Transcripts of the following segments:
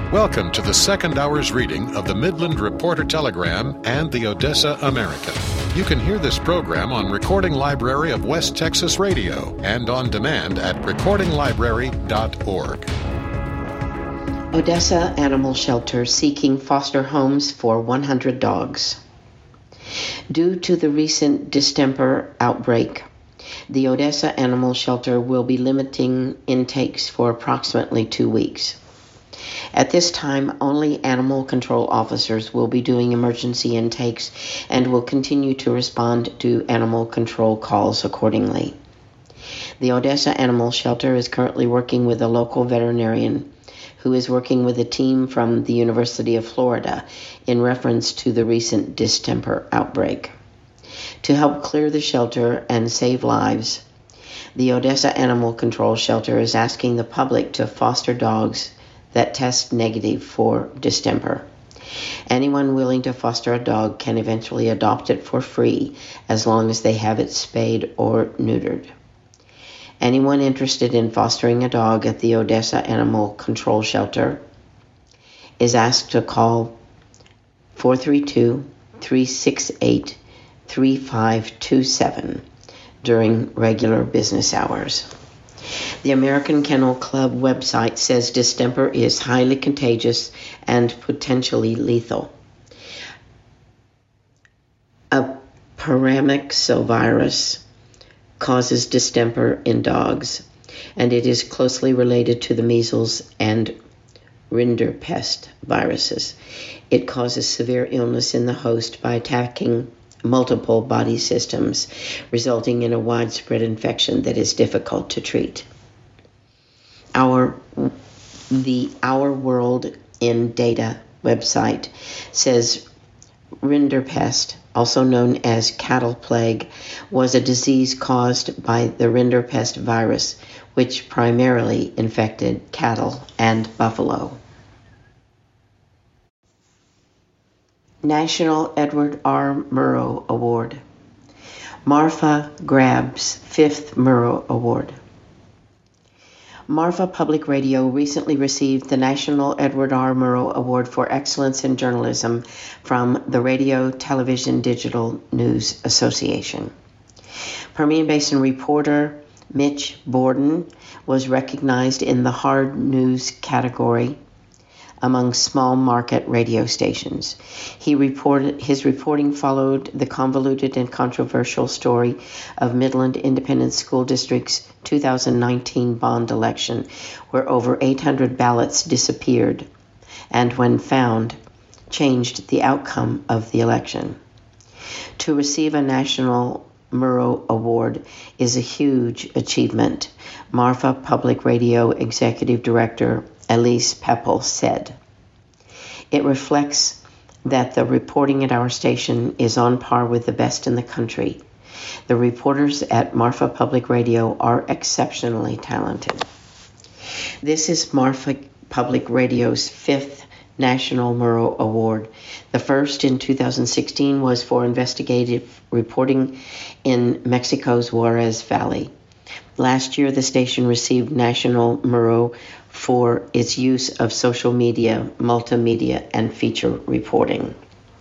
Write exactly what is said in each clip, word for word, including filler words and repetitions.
Welcome to the second hour's reading of the Midland Reporter Telegram and the Odessa American. You can hear this program on Recording Library of West Texas Radio and on demand at recording library dot org. Odessa Animal Shelter seeking foster homes for one hundred dogs. Due to the recent distemper outbreak, the Odessa Animal Shelter will be limiting intakes for approximately two weeks. At this time, only animal control officers will be doing emergency intakes and will continue to respond to animal control calls accordingly. The Odessa Animal Shelter is currently working with a local veterinarian who is working with a team from the University of Florida in reference to the recent distemper outbreak. To help clear the shelter and save lives, the Odessa Animal Control Shelter is asking the public to foster dogs that test negative for distemper. Anyone willing to foster a dog can eventually adopt it for free as long as they have it spayed or neutered. Anyone interested in fostering a dog at the Odessa Animal Control Shelter is asked to call four three two, three six eight, three five two seven during regular business hours. The American Kennel Club website says distemper is highly contagious and potentially lethal. A paramyxovirus causes distemper in dogs, and it is closely related to the measles and rinderpest viruses. It causes severe illness in the host by attacking multiple body systems, resulting in a widespread infection that is difficult to treat. Our the Our World in Data website says rinderpest, also known as cattle plague, was a disease caused by the rinderpest virus, which primarily infected cattle and buffalo. National Edward R. Murrow Award. Marfa grabs fifth Murrow Award. Marfa Public Radio recently received the National Edward R. Murrow Award for Excellence in Journalism from the Radio Television Digital News Association. Permian Basin reporter Mitch Borden was recognized in the hard news category among small market radio stations. He reported his reporting followed the convoluted and controversial story of Midland Independent School District's two thousand nineteen bond election, where over eight hundred ballots disappeared and, when found, changed the outcome of the election. To receive a National Murrow Award is a huge achievement, Marfa Public Radio Executive Director Elise Peppel said. It reflects that the reporting at our station is on par with the best in the country. The reporters at Marfa Public Radio are exceptionally talented. This is Marfa Public Radio's fifth National Murrow Award. The first in two thousand sixteen was for investigative reporting in Mexico's Juarez Valley. Last year, the station received National Murrow for its use of social media, multimedia, and feature reporting.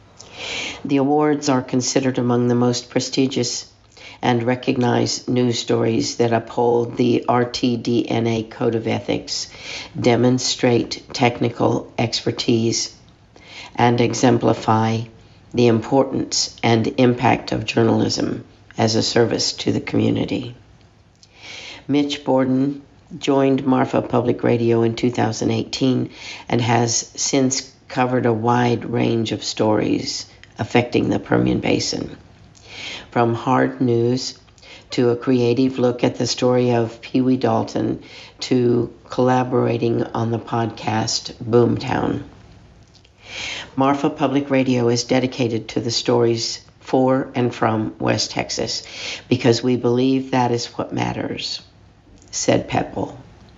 The awards are considered among the most prestigious and recognized news stories that uphold the R T D N A Code of Ethics, demonstrate technical expertise, and exemplify the importance and impact of journalism as a service to the community. Mitch Borden joined Marfa Public Radio in two thousand eighteen and has since covered a wide range of stories affecting the Permian Basin. From hard news to a creative look at the story of Pee Wee Dalton to collaborating on the podcast Boomtown. Marfa Public Radio is dedicated to the stories for and from West Texas because we believe that is what matters, said Peppel.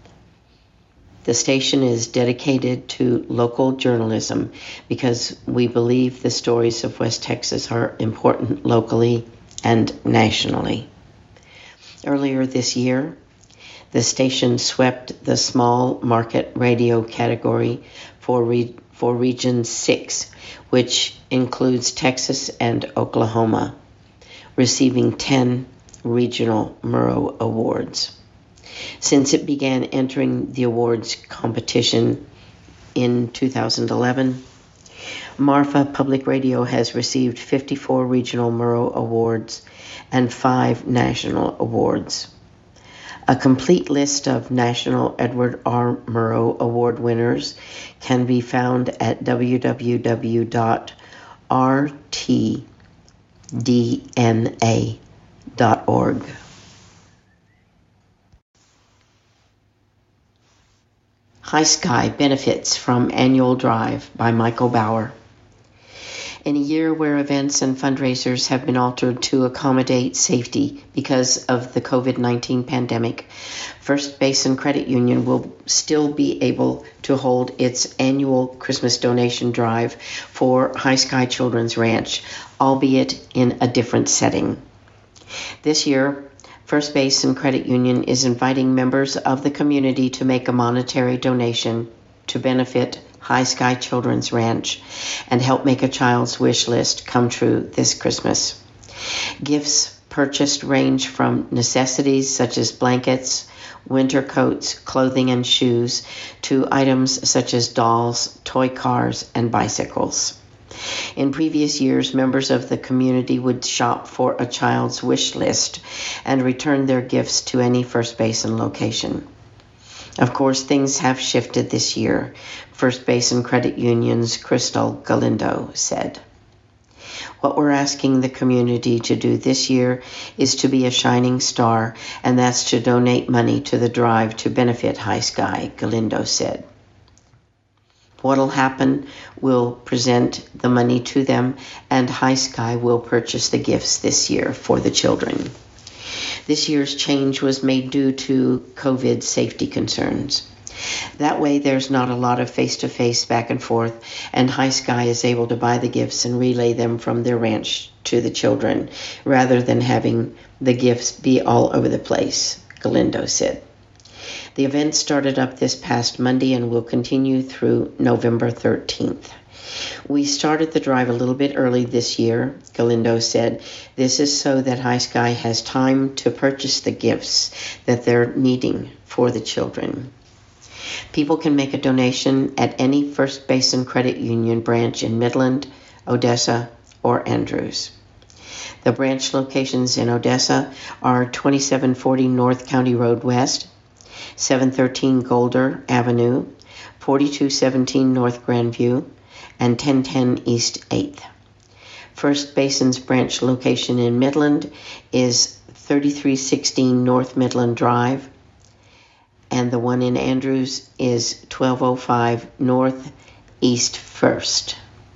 The station is dedicated to local journalism because we believe the stories of West Texas are important locally and nationally. Earlier this year, The station swept the small market radio category for, re- for Region six, which includes Texas and Oklahoma, receiving ten regional Murrow Awards. Since it began entering the awards competition in two thousand eleven, Marfa Public Radio has received fifty-four regional Murrow Awards and five national awards. A complete list of National Edward R. Murrow Award winners can be found at w w w dot r t d n a dot org. High Sky benefits from Annual Drive by Michael Bauer. In a year where events and fundraisers have been altered to accommodate safety because of the covid nineteen pandemic, First Basin Credit Union will still be able to hold its annual Christmas donation drive for High Sky Children's Ranch, albeit in a different setting. This year, First Basin Credit Union is inviting members of the community to make a monetary donation to benefit High Sky Children's Ranch and help make a child's wish list come true this Christmas. Gifts purchased range from necessities such as blankets, winter coats, clothing, and shoes to items such as dolls, toy cars, and bicycles. In previous years, members of the community would shop for a child's wish list and return their gifts to any First Basin location. Of course, things have shifted this year, First Basin Credit Union's Crystal Galindo said. What we're asking the community to do this year is to be a shining star, and that's to donate money to the drive to benefit High Sky, Galindo said. What'll happen, we'll present the money to them, and High Sky will purchase the gifts this year for the children. This year's change was made due to COVID safety concerns. That way, there's not a lot of face-to-face back and forth, and High Sky is able to buy the gifts and relay them from their ranch to the children, rather than having the gifts be all over the place, Galindo said. The event started up this past Monday and will continue through November thirteenth. We started the drive a little bit early this year, Galindo said. This is so that High Sky has time to purchase the gifts that they're needing for the children. People can make a donation at any First Basin Credit Union branch in Midland, Odessa, or Andrews. The branch locations in Odessa are twenty-seven forty North County Road West, seven thirteen Golder Avenue, forty-two seventeen North Grandview, and ten ten East eighth. First Basin's branch location in Midland is thirty-three sixteen North Midland Drive, and the one in Andrews is twelve oh five North East First.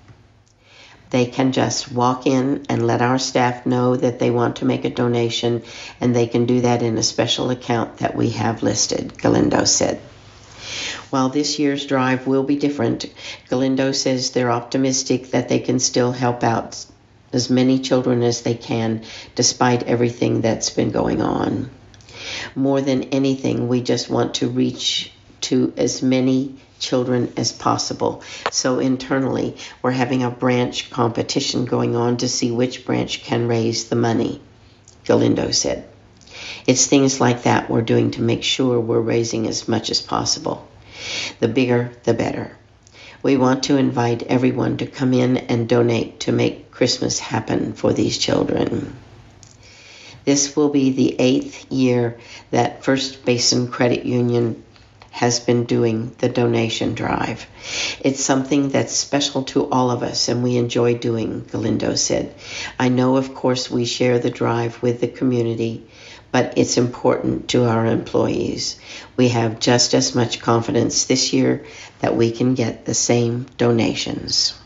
They can just walk in and let our staff know that they want to make a donation, and they can do that in a special account that we have listed, Galindo said. While this year's drive will be different, Galindo says they're optimistic that they can still help out as many children as they can, despite everything that's been going on. More than anything, we just want to reach to as many children as possible. So internally, we're having a branch competition going on to see which branch can raise the money, Galindo said. It's things like that we're doing to make sure we're raising as much as possible. The bigger, the better. We want to invite everyone to come in and donate to make Christmas happen for these children. This will be the eighth year that First Basin Credit Union has been doing the donation drive. It's something that's special to all of us, and we enjoy doing, Galindo said. I know, of course, we share the drive with the community, but it's important to our employees. We have just as much confidence this year that we can get the same donations.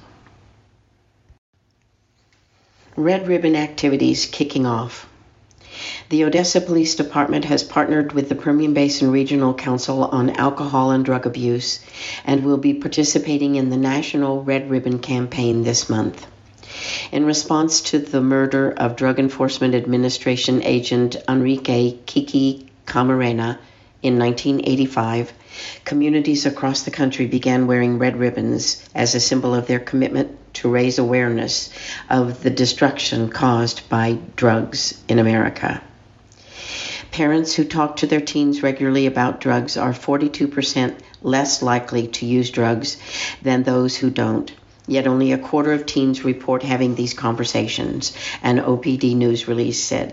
Red Ribbon activities kicking off. The Odessa Police Department has partnered with the Permian Basin Regional Council on Alcohol and Drug Abuse and will be participating in the National Red Ribbon Campaign this month. In response to the murder of Drug Enforcement Administration agent Enrique Kiki Camarena In nineteen eighty-five, communities across the country began wearing red ribbons as a symbol of their commitment to raise awareness of the destruction caused by drugs in America. Parents who talk to their teens regularly about drugs are forty-two percent less likely to use drugs than those who don't. Yet only a quarter of teens report having these conversations, an O P D news release said.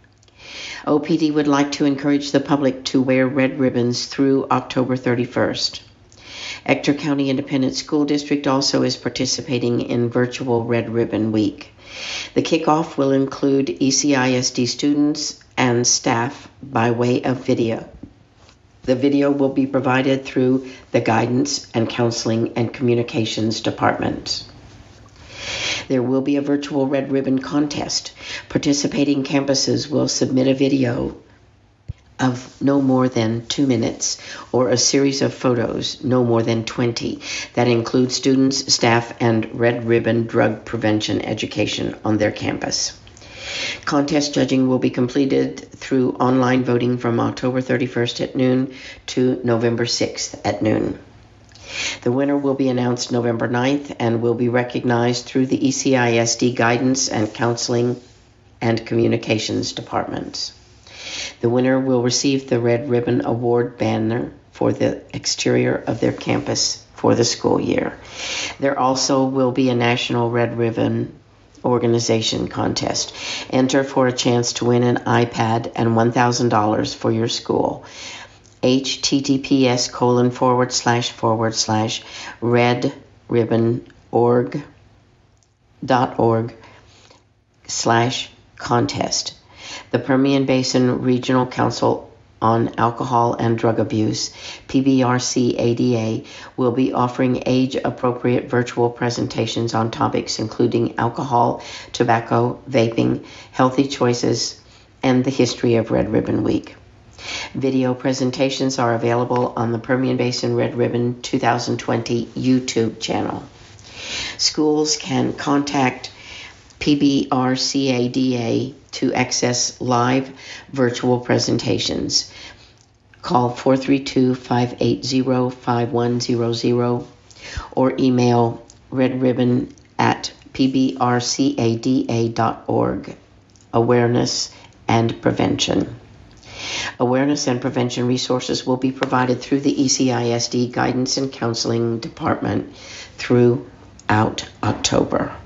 O P D would like to encourage the public to wear red ribbons through October thirty-first. Ector County Independent School District also is participating in virtual Red Ribbon Week. The kickoff will include E C I S D students and staff by way of video. The video will be provided through the Guidance and Counseling and Communications Department. There will be a virtual Red Ribbon contest. Participating campuses will submit a video of no more than two minutes or a series of photos, no more than twenty, that include students, staff, and Red Ribbon drug prevention education on their campus. Contest judging will be completed through online voting from October thirty-first at noon to November sixth at noon. The winner will be announced November ninth and will be recognized through the E C I S D Guidance and Counseling and Communications Departments. The winner will receive the Red Ribbon Award banner for the exterior of their campus for the school year. There also will be a National Red Ribbon Organization contest. Enter for a chance to win an iPad and one thousand dollars for your school. https colon forward slash forward slash red ribbon org dot org slash contest. The Permian Basin Regional Council on Alcohol and Drug Abuse, P B R C A D A, will be offering age-appropriate virtual presentations on topics including alcohol, tobacco, vaping, healthy choices, and the history of Red Ribbon Week. Video presentations are available on the Permian Basin Red Ribbon twenty twenty YouTube channel. Schools can contact P B R C A D A to access live virtual presentations. Call four three two, five eight zero, five one zero zero or email redribbon at p b r c a d a dot org. Awareness and prevention. Awareness and prevention resources will be provided through the E C I S D Guidance and Counseling Department throughout October.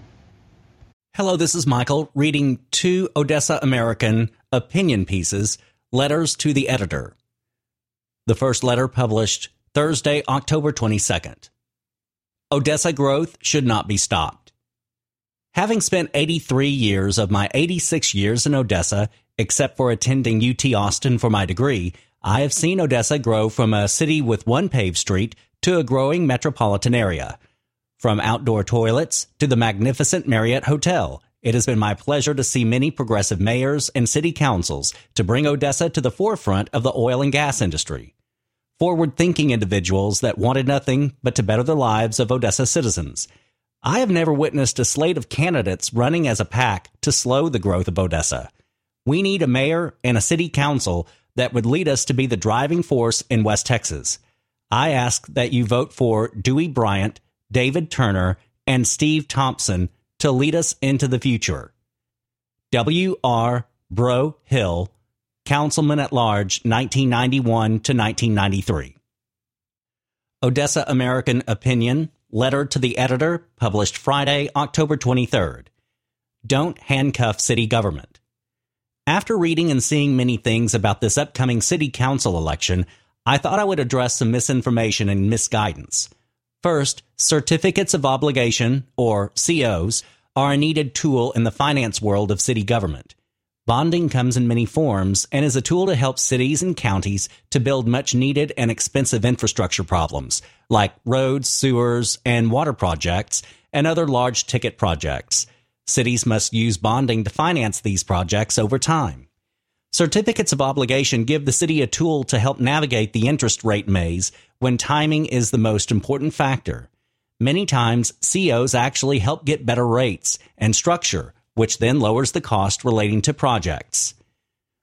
Hello, this is Michael reading two Odessa American opinion pieces, letters to the editor. The first letter published Thursday, October twenty-second. Odessa growth should not be stopped. Having spent eighty-three years of my eighty-six years in Odessa, except for attending U T Austin for my degree, I have seen Odessa grow from a city with one paved street to a growing metropolitan area. From outdoor toilets to the magnificent Marriott Hotel, it has been my pleasure to see many progressive mayors and city councils to bring Odessa to the forefront of the oil and gas industry. Forward-thinking individuals that wanted nothing but to better the lives of Odessa citizens. I have never witnessed a slate of candidates running as a pack to slow the growth of Odessa. We need a mayor and a city council that would lead us to be the driving force in West Texas. I ask that you vote for Dewey Bryant, David Turner, and Steve Thompson to lead us into the future. W R Bro Hill, Councilman at Large, nineteen ninety-one to nineteen ninety-three. Odessa American Opinion, letter to the editor, published Friday, October twenty-third. Don't handcuff city government. After reading and seeing many things about this upcoming city council election, I thought I would address some misinformation and misguidance. First, certificates of obligation, or C Os, are a needed tool in the finance world of city government. Bonding comes in many forms and is a tool to help cities and counties to build much needed and expensive infrastructure problems, like roads, sewers, and water projects, and other large ticket projects. Cities must use bonding to finance these projects over time. Certificates of obligation give the city a tool to help navigate the interest rate maze when timing is the most important factor. Many times, C Os actually help get better rates and structure, which then lowers the cost relating to projects.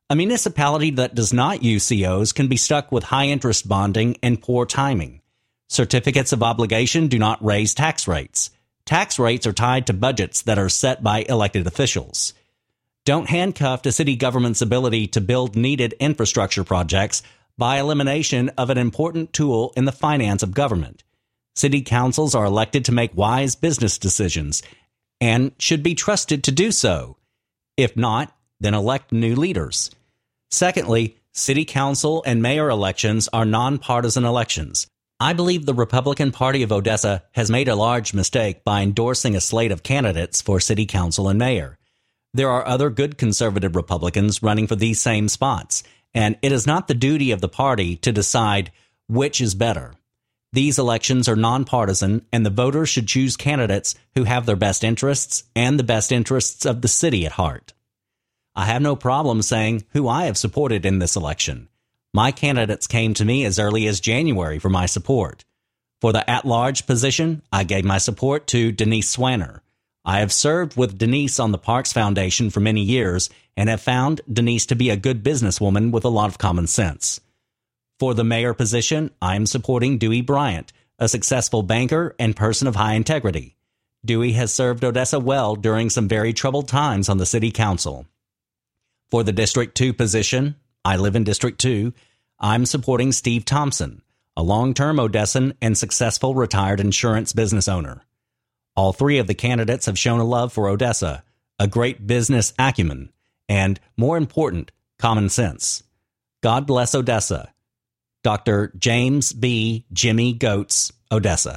A municipality that does not use C Os can be stuck with high-interest bonding and poor timing. Certificates of obligation do not raise tax rates. Tax rates are tied to budgets that are set by elected officials. Don't handcuff the city government's ability to build needed infrastructure projects by elimination of an important tool in the finance of government. City councils are elected to make wise business decisions and should be trusted to do so. If not, then elect new leaders. Secondly, city council and mayor elections are nonpartisan elections. I believe the Republican Party of Odessa has made a large mistake by endorsing a slate of candidates for city council and mayor. There are other good conservative Republicans running for these same spots, and it is not the duty of the party to decide which is better. These elections are nonpartisan, and the voters should choose candidates who have their best interests and the best interests of the city at heart. I have no problem saying who I have supported in this election. My candidates came to me as early as January for my support. For the at-large position, I gave my support to Denise Swanner. I have served with Denise on the Parks Foundation for many years and have found Denise to be a good businesswoman with a lot of common sense. For the mayor position, I am supporting Dewey Bryant, a successful banker and person of high integrity. Dewey has served Odessa well during some very troubled times on the city council. For the District two position, I live in District two, I'm supporting Steve Thompson, a long-term Odessan and successful retired insurance business owner. All three of the candidates have shown a love for Odessa, a great business acumen, and, more important, common sense. God bless Odessa. Doctor James B. Jimmy Goetz, Odessa.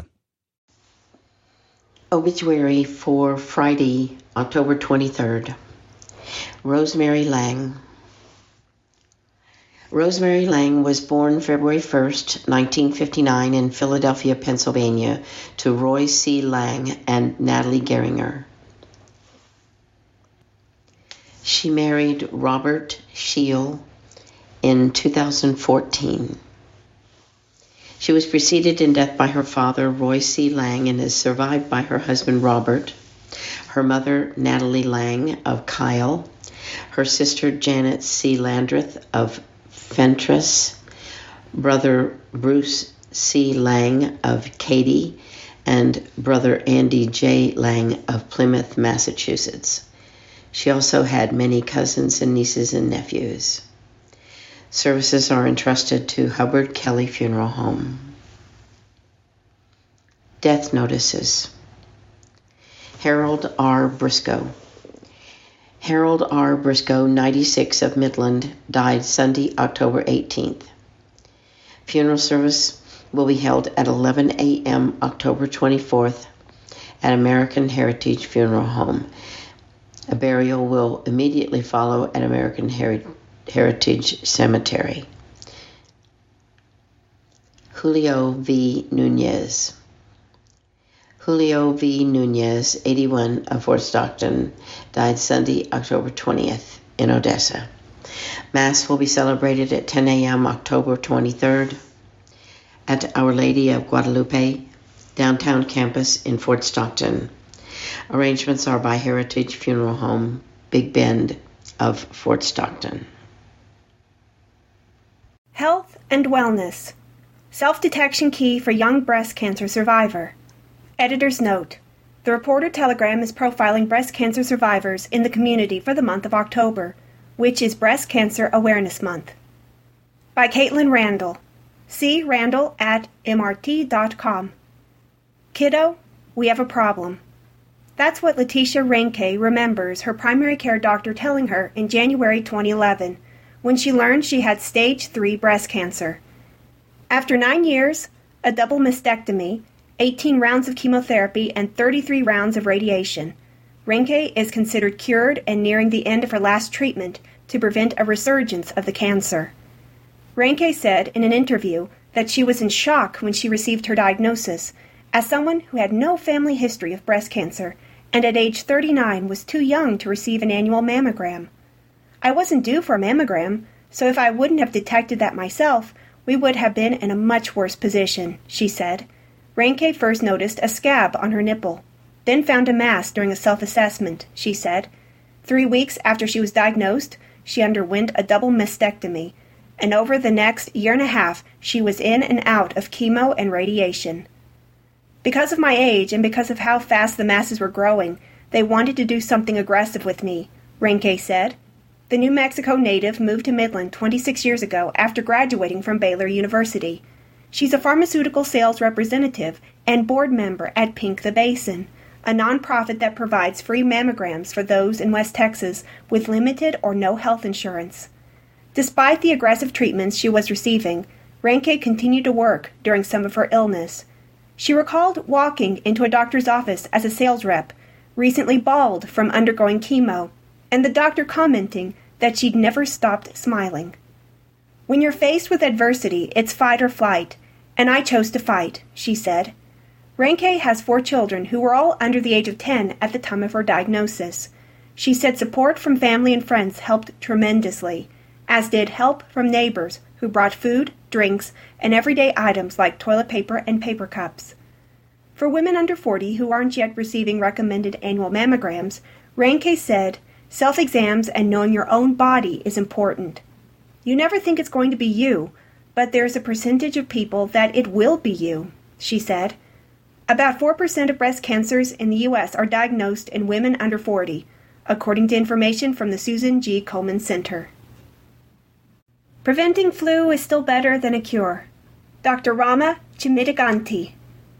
Obituary for Friday, October twenty-third. Rosemary Lang. Rosemary Lang was born February first, nineteen fifty-nine in Philadelphia, Pennsylvania, to Roy C. Lang and Natalie Geringer. She married Robert Scheel in two thousand fourteen. She was preceded in death by her father, Roy C. Lang, and is survived by her husband, Robert, her mother, Natalie Lang of Kyle, her sister, Janet C. Landreth of Fentress, brother Bruce C. Lang of Katy, and brother Andy J. Lang of Plymouth, Massachusetts. She also had many cousins and nieces and nephews. Services are entrusted to Hubbard Kelly Funeral Home. Death notices. Harold R. Briscoe. Harold R. Briscoe, ninety-six, of Midland, died Sunday, October eighteenth. Funeral service will be held at eleven a.m. October twenty-fourth at American Heritage Funeral Home. A burial will immediately follow at American Heritage Heritage Cemetery. Julio V. Nunez. Julio V. Nunez, eighty-one, of Fort Stockton, died Sunday, October twentieth, in Odessa. Mass will be celebrated at ten a.m. October twenty-third at Our Lady of Guadalupe, downtown campus in Fort Stockton. Arrangements are by Heritage Funeral Home, Big Bend of Fort Stockton. Health and Wellness. Self-detection key for young breast cancer survivor. Editor's note. The Reporter Telegram is profiling breast cancer survivors in the community for the month of October, which is Breast Cancer Awareness Month. By Caitlin Randall. See Randall at M R T dot com. Kiddo, we have a problem. That's what Letitia Reinke remembers her primary care doctor telling her in January twenty eleven, when she learned she had stage three breast cancer. After nine years, a double mastectomy, eighteen rounds of chemotherapy, and thirty-three rounds of radiation, Reinke is considered cured and nearing the end of her last treatment to prevent a resurgence of the cancer. Reinke said in an interview that she was in shock when she received her diagnosis, as someone who had no family history of breast cancer and at age thirty-nine was too young to receive an annual mammogram. I wasn't due for a mammogram, so if I wouldn't have detected that myself, we would have been in a much worse position, she said. Reinke first noticed a scab on her nipple, then found a mass during a self-assessment, she said. Three weeks after she was diagnosed, she underwent a double mastectomy, and over the next year and a half, she was in and out of chemo and radiation. Because of my age and because of how fast the masses were growing, they wanted to do something aggressive with me, Reinke said. The New Mexico native moved to Midland twenty-six years ago after graduating from Baylor University. She's a pharmaceutical sales representative and board member at Pink the Basin, a nonprofit that provides free mammograms for those in West Texas with limited or no health insurance. Despite the aggressive treatments she was receiving, Reinke continued to work during some of her illness. She recalled walking into a doctor's office as a sales rep, recently bald from undergoing chemo, and the doctor commenting that she'd never stopped smiling. When you're faced with adversity, it's fight or flight, and I chose to fight, she said. Reinke has four children who were all under the age of ten at the time of her diagnosis. She said support from family and friends helped tremendously, as did help from neighbors who brought food, drinks, and everyday items like toilet paper and paper cups. For women under forty who aren't yet receiving recommended annual mammograms, Reinke said, self-exams and knowing your own body is important. You never think it's going to be you, but there's a percentage of people that it will be you, she said. About four percent of breast cancers in the U S are diagnosed in women under forty, according to information from the Susan G. Komen Center. Preventing flu is still better than a cure. Doctor Rama Chimidiganti,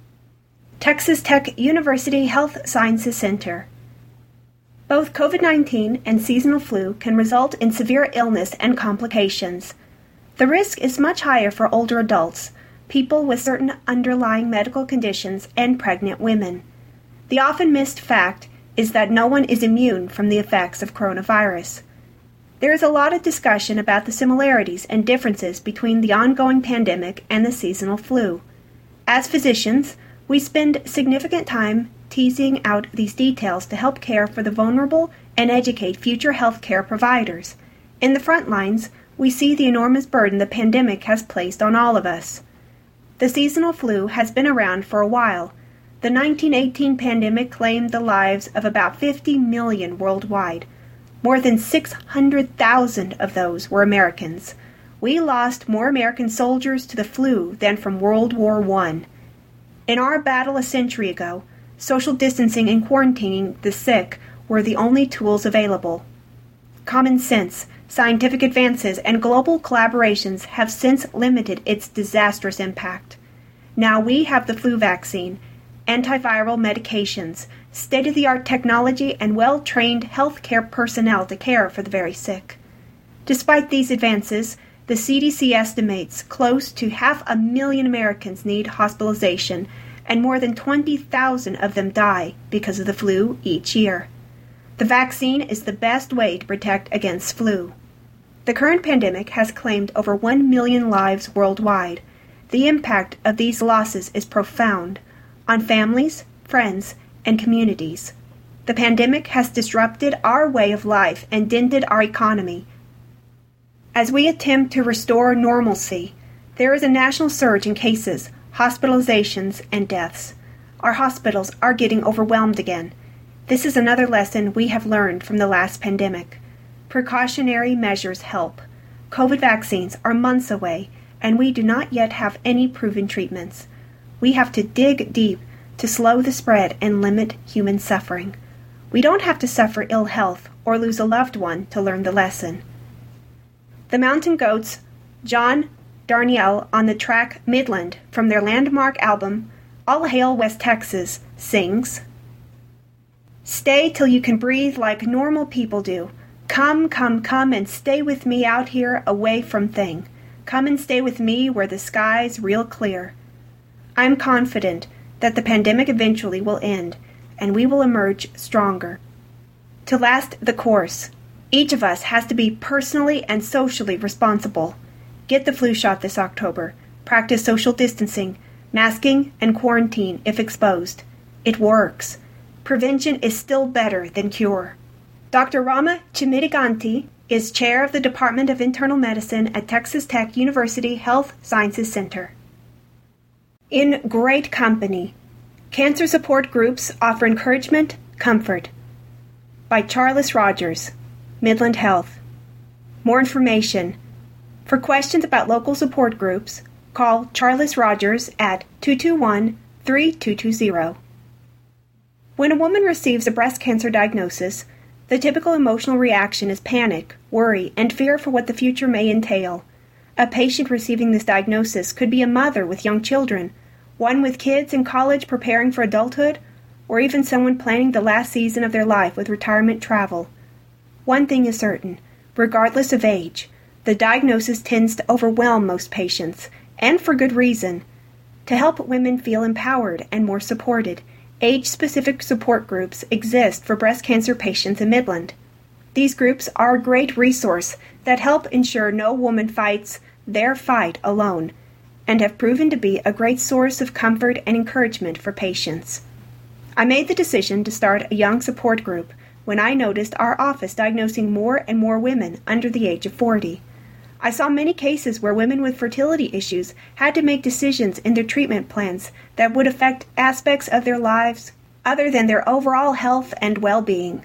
Texas Tech University Health Sciences Center. Both COVID nineteen and seasonal flu can result in severe illness and complications. The risk is much higher for older adults, people with certain underlying medical conditions, and pregnant women. The often missed fact is that no one is immune from the effects of coronavirus. There is a lot of discussion about the similarities and differences between the ongoing pandemic and the seasonal flu. As physicians, we spend significant time teasing out these details to help care for the vulnerable and educate future health care providers. In the front lines, we see the enormous burden the pandemic has placed on all of us. The seasonal flu has been around for a while. The nineteen eighteen pandemic claimed the lives of about fifty million worldwide. More than six hundred thousand of those were Americans. We lost more American soldiers to the flu than from World War One. In our battle a century ago, social distancing and quarantining the sick were the only tools available. Common sense, scientific advances, and global collaborations have since limited its disastrous impact. Now we have the flu vaccine, antiviral medications, state-of-the-art technology, and well-trained healthcare personnel to care for the very sick. Despite these advances, the C D C estimates close to half a million Americans need hospitalization, and more than twenty thousand of them die because of the flu each year. The vaccine is the best way to protect against flu. The current pandemic has claimed over one million lives worldwide. The impact of these losses is profound on families, friends, and communities. The pandemic has disrupted our way of life and dented our economy. As we attempt to restore normalcy, there is a national surge in cases, hospitalizations, and deaths. Our hospitals are getting overwhelmed again. This is another lesson we have learned from the last pandemic. Precautionary measures help. COVID vaccines are months away, and we do not yet have any proven treatments. We have to dig deep to slow the spread and limit human suffering. We don't have to suffer ill health or lose a loved one to learn the lesson. The Mountain Goats, John Darnielle on the track Midland from their landmark album All Hail West Texas sings, "Stay till you can breathe like normal people do. Come, come, come and stay with me out here away from thing. Come and stay with me where the sky's real clear." I'm confident that the pandemic eventually will end and we will emerge stronger. To last the course, each of us has to be personally and socially responsible. Get the flu shot this October. Practice social distancing, masking, and quarantine if exposed. It works. Prevention is still better than cure. Doctor Rama Chimidiganti is chair of the Department of Internal Medicine at Texas Tech University Health Sciences Center. In great company, cancer support groups offer encouragement, comfort. By Charles Rogers, Midland Health. more information. For questions about local support groups, call Charles Rogers at two two one, three two two zero. When a woman receives a breast cancer diagnosis, the typical emotional reaction is panic, worry, and fear for what the future may entail. A patient receiving this diagnosis could be a mother with young children, one with kids in college preparing for adulthood, or even someone planning the last season of their life with retirement travel. One thing is certain, regardless of age, the diagnosis tends to overwhelm most patients, and for good reason. To help women feel empowered and more supported, age-specific support groups exist for breast cancer patients in Midland. These groups are a great resource that help ensure no woman fights their fight alone, and have proven to be a great source of comfort and encouragement for patients. I made the decision to start a young support group when I noticed our office diagnosing more and more women under the age of forty. I saw many cases where women with fertility issues had to make decisions in their treatment plans that would affect aspects of their lives other than their overall health and well-being.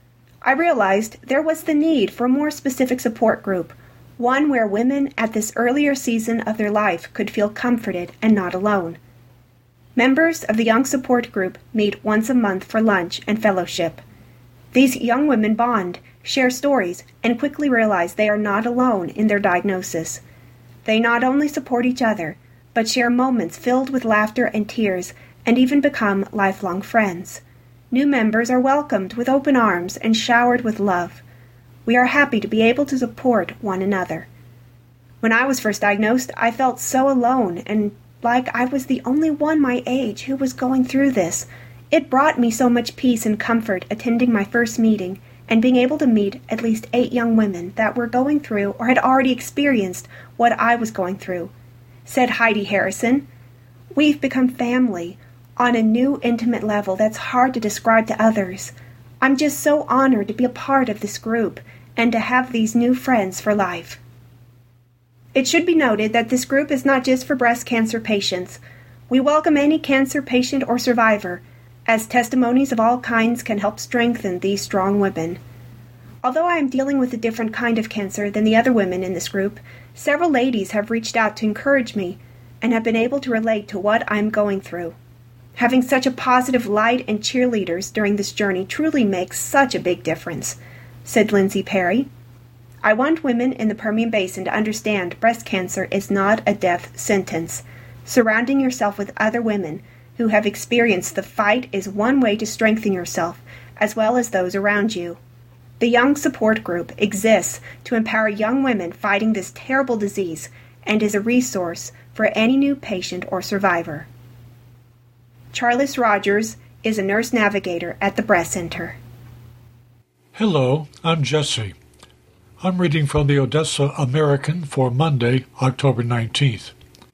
I realized there was the need for a more specific support group, one where women at this earlier season of their life could feel comforted and not alone. Members of the Young Support Group meet once a month for lunch and fellowship. These young women bond, share stories, and quickly realize they are not alone in their diagnosis. They not only support each other, but share moments filled with laughter and tears, and even become lifelong friends. New members are welcomed with open arms and showered with love. We are happy to be able to support one another. When I was first diagnosed, I felt so alone and like I was the only one my age who was going through this. It brought me so much peace and comfort attending my first meeting and being able to meet at least eight young women that were going through or had already experienced what I was going through. Said Heidi Harrison, "We've become family on a new intimate level that's hard to describe to others. I'm just so honored to be a part of this group and to have these new friends for life." It should be noted that this group is not just for breast cancer patients. We welcome any cancer patient or survivor, as testimonies of all kinds can help strengthen these strong women. Although I am dealing with a different kind of cancer than the other women in this group, several ladies have reached out to encourage me and have been able to relate to what I'm going through. Having such a positive light and cheerleaders during this journey truly makes such a big difference, said Lindsay Perry. I want women in the Permian Basin to understand breast cancer is not a death sentence. Surrounding yourself with other women who have experienced the fight is one way to strengthen yourself, as well as those around you. The Young Support Group exists to empower young women fighting this terrible disease and is a resource for any new patient or survivor. Charles Rogers is a nurse navigator at the Breast Center. Hello, I'm Jesse. I'm reading from the Odessa American for Monday, October nineteenth.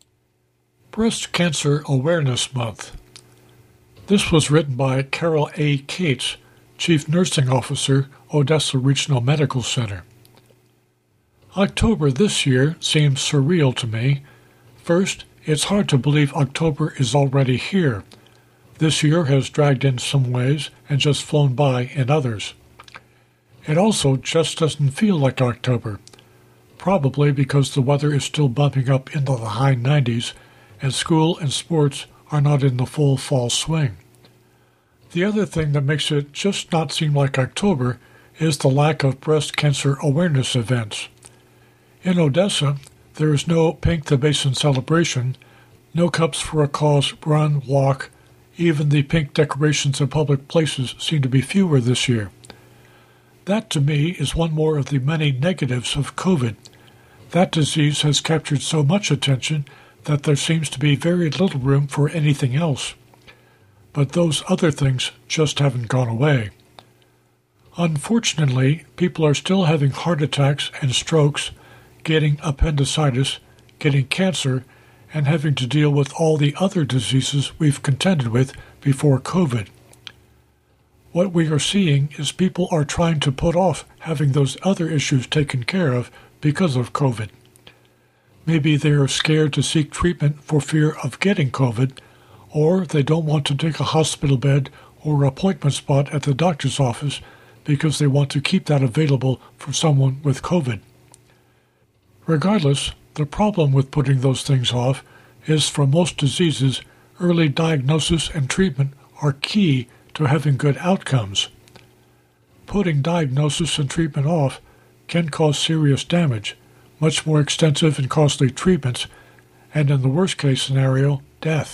Breast Cancer Awareness Month. This was written by Carol A. Cates, Chief Nursing Officer, Odessa Regional Medical Center. October this year seems surreal to me. First, it's hard to believe October is already here. This year has dragged in some ways and just flown by in others. It also just doesn't feel like October, probably because the weather is still bumping up into the high nineties and school and sports are not in the full fall swing. The other thing that makes it just not seem like October is the lack of breast cancer awareness events. In Odessa, there is no Pink the Basin celebration, no Cups for a Cause run, walk. Even the pink decorations in public places seem to be fewer this year. That, to me, is one more of the many negatives of COVID. That disease has captured so much attention that there seems to be very little room for anything else. But those other things just haven't gone away. Unfortunately, people are still having heart attacks and strokes, getting appendicitis, getting cancer, and having to deal with all the other diseases we've contended with before COVID. What we are seeing is people are trying to put off having those other issues taken care of because of COVID. Maybe they are scared to seek treatment for fear of getting COVID, or they don't want to take a hospital bed or appointment spot at the doctor's office because they want to keep that available for someone with COVID. Regardless, the problem with putting those things off is for most diseases, early diagnosis and treatment are key to having good outcomes. Putting diagnosis and treatment off can cause serious damage, much more extensive and costly treatments, and in the worst-case scenario, death.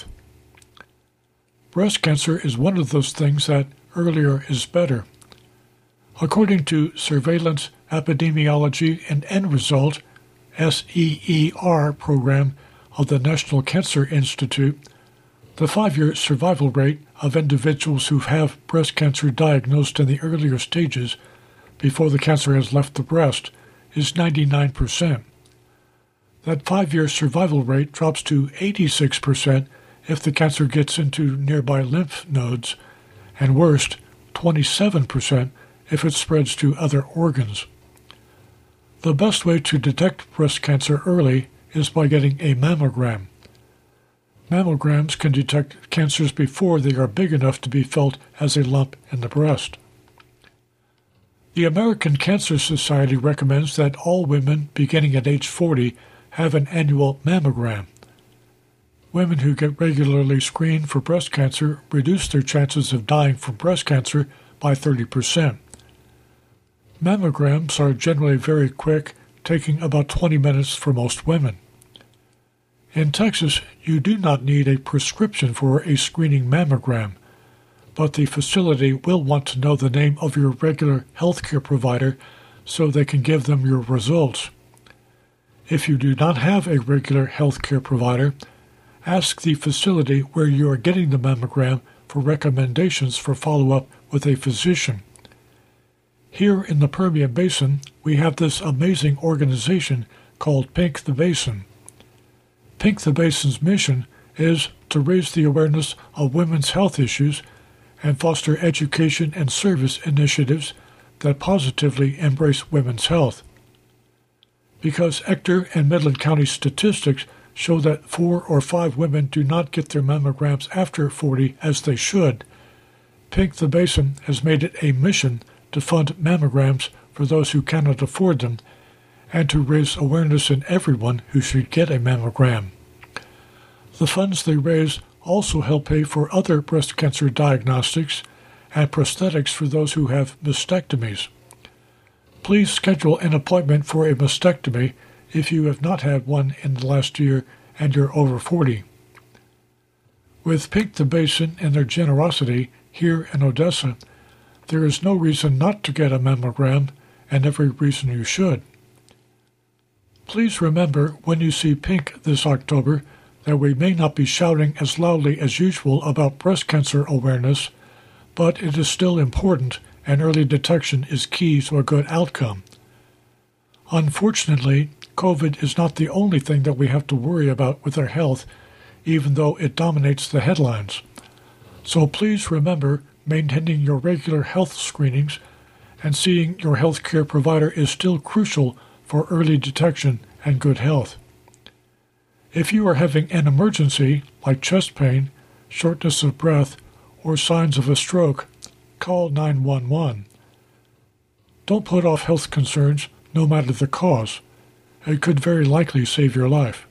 Breast cancer is one of those things that earlier is better. According to Surveillance, Epidemiology, and End Result, S E E R program of the National Cancer Institute, the five-year survival rate of individuals who have breast cancer diagnosed in the earlier stages before the cancer has left the breast is ninety-nine percent. That five-year survival rate drops to eighty-six percent if the cancer gets into nearby lymph nodes, and worst, twenty-seven percent if it spreads to other organs. The best way to detect breast cancer early is by getting a mammogram. Mammograms can detect cancers before they are big enough to be felt as a lump in the breast. The American Cancer Society recommends that all women beginning at age forty have an annual mammogram. Women who get regularly screened for breast cancer reduce their chances of dying from breast cancer by thirty percent. Mammograms are generally very quick, taking about twenty minutes for most women. In Texas, you do not need a prescription for a screening mammogram, but the facility will want to know the name of your regular healthcare provider so they can give them your results. If you do not have a regular healthcare provider, ask the facility where you are getting the mammogram for recommendations for follow-up with a physician. Here in the Permian Basin, we have this amazing organization called Pink the Basin. Pink the Basin's mission is to raise the awareness of women's health issues and foster education and service initiatives that positively embrace women's health. Because Ector and Midland County statistics show that four or five women do not get their mammograms after forty as they should, Pink the Basin has made it a mission to fund mammograms for those who cannot afford them, and to raise awareness in everyone who should get a mammogram. The funds they raise also help pay for other breast cancer diagnostics and prosthetics for those who have mastectomies. Please schedule an appointment for a mastectomy if you have not had one in the last year and you're over forty. With Pink the Basin and their generosity here in Odessa, there is no reason not to get a mammogram, and every reason you should. Please remember when you see Pink this October that we may not be shouting as loudly as usual about breast cancer awareness, but it is still important, and early detection is key to a good outcome. Unfortunately, COVID is not the only thing that we have to worry about with our health, even though it dominates the headlines. So please remember maintaining your regular health screenings and seeing your health care provider is still crucial for early detection and good health. If you are having an emergency like chest pain, shortness of breath, or signs of a stroke, call nine one one. Don't put off health concerns no matter the cause. It could very likely save your life.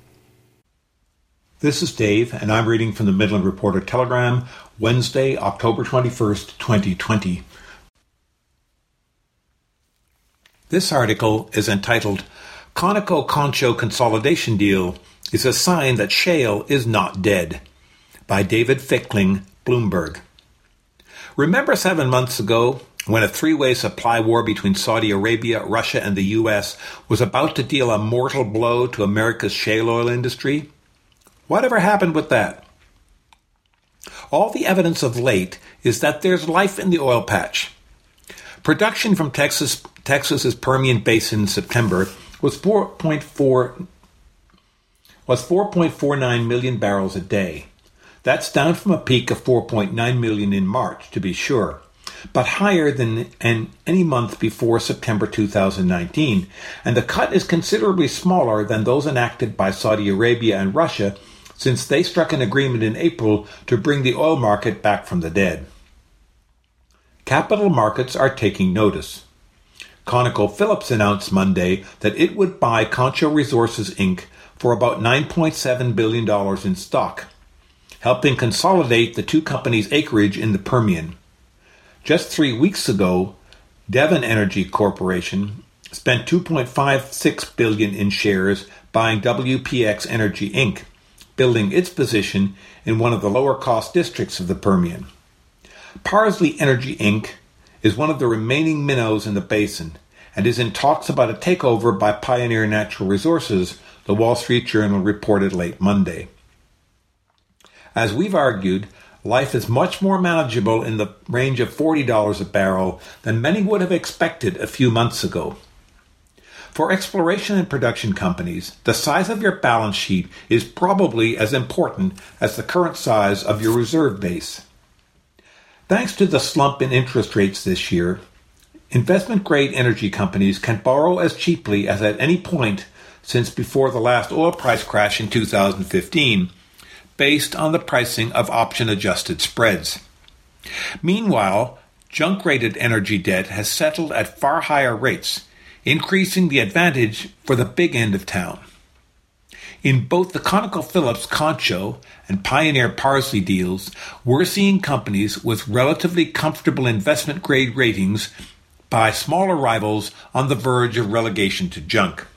This is Dave, and I'm reading from the Midland Reporter Telegram, Wednesday, October twenty-first, twenty twenty. This article is entitled, Conoco-Concho Consolidation Deal is a Sign that Shale is Not Dead, by David Fickling, Bloomberg. Remember seven months ago when a three-way supply war between Saudi Arabia, Russia, and the U S was about to deal a mortal blow to America's shale oil industry? Whatever happened with that? All the evidence of late is that there's life in the oil patch. Production from Texas, Texas's Permian Basin in September was four point four was four point four nine million barrels a day. That's down from a peak of four point nine million in March, to be sure, but higher than in any month before September two thousand nineteen, and the cut is considerably smaller than those enacted by Saudi Arabia and Russia, since they struck an agreement in April to bring the oil market back from the dead. Capital markets are taking notice. ConocoPhillips announced Monday that it would buy Concho Resources, Incorporated for about nine point seven billion dollars in stock, helping consolidate the two companies' acreage in the Permian. Just three weeks ago, Devon Energy Corporation spent two point five six billion dollars in shares buying W P X Energy, Incorporated, building its position in one of the lower-cost districts of the Permian. Parsley Energy, Incorporated is one of the remaining minnows in the basin and is in talks about a takeover by Pioneer Natural Resources, the Wall Street Journal reported late Monday. As we've argued, life is much more manageable in the range of forty dollars a barrel than many would have expected a few months ago. For exploration and production companies, the size of your balance sheet is probably as important as the current size of your reserve base. Thanks to the slump in interest rates this year, investment-grade energy companies can borrow as cheaply as at any point since before the last oil price crash in two thousand fifteen, based on the pricing of option-adjusted spreads. Meanwhile, junk-rated energy debt has settled at far higher rates, increasing the advantage for the big end of town. In both the ConocoPhillips Concho and Pioneer Parsley deals, we're seeing companies with relatively comfortable investment-grade ratings buy smaller rivals on the verge of relegation to junk.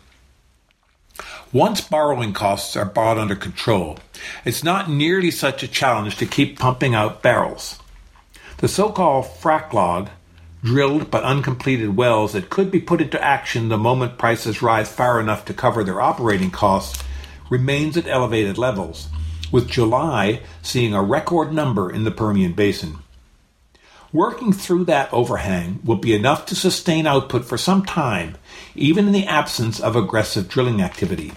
Once borrowing costs are brought under control, it's not nearly such a challenge to keep pumping out barrels. The so-called frac log, drilled but uncompleted wells that could be put into action the moment prices rise far enough to cover their operating costs, remains at elevated levels, with July seeing a record number in the Permian Basin. Working through that overhang will be enough to sustain output for some time, even in the absence of aggressive drilling activity.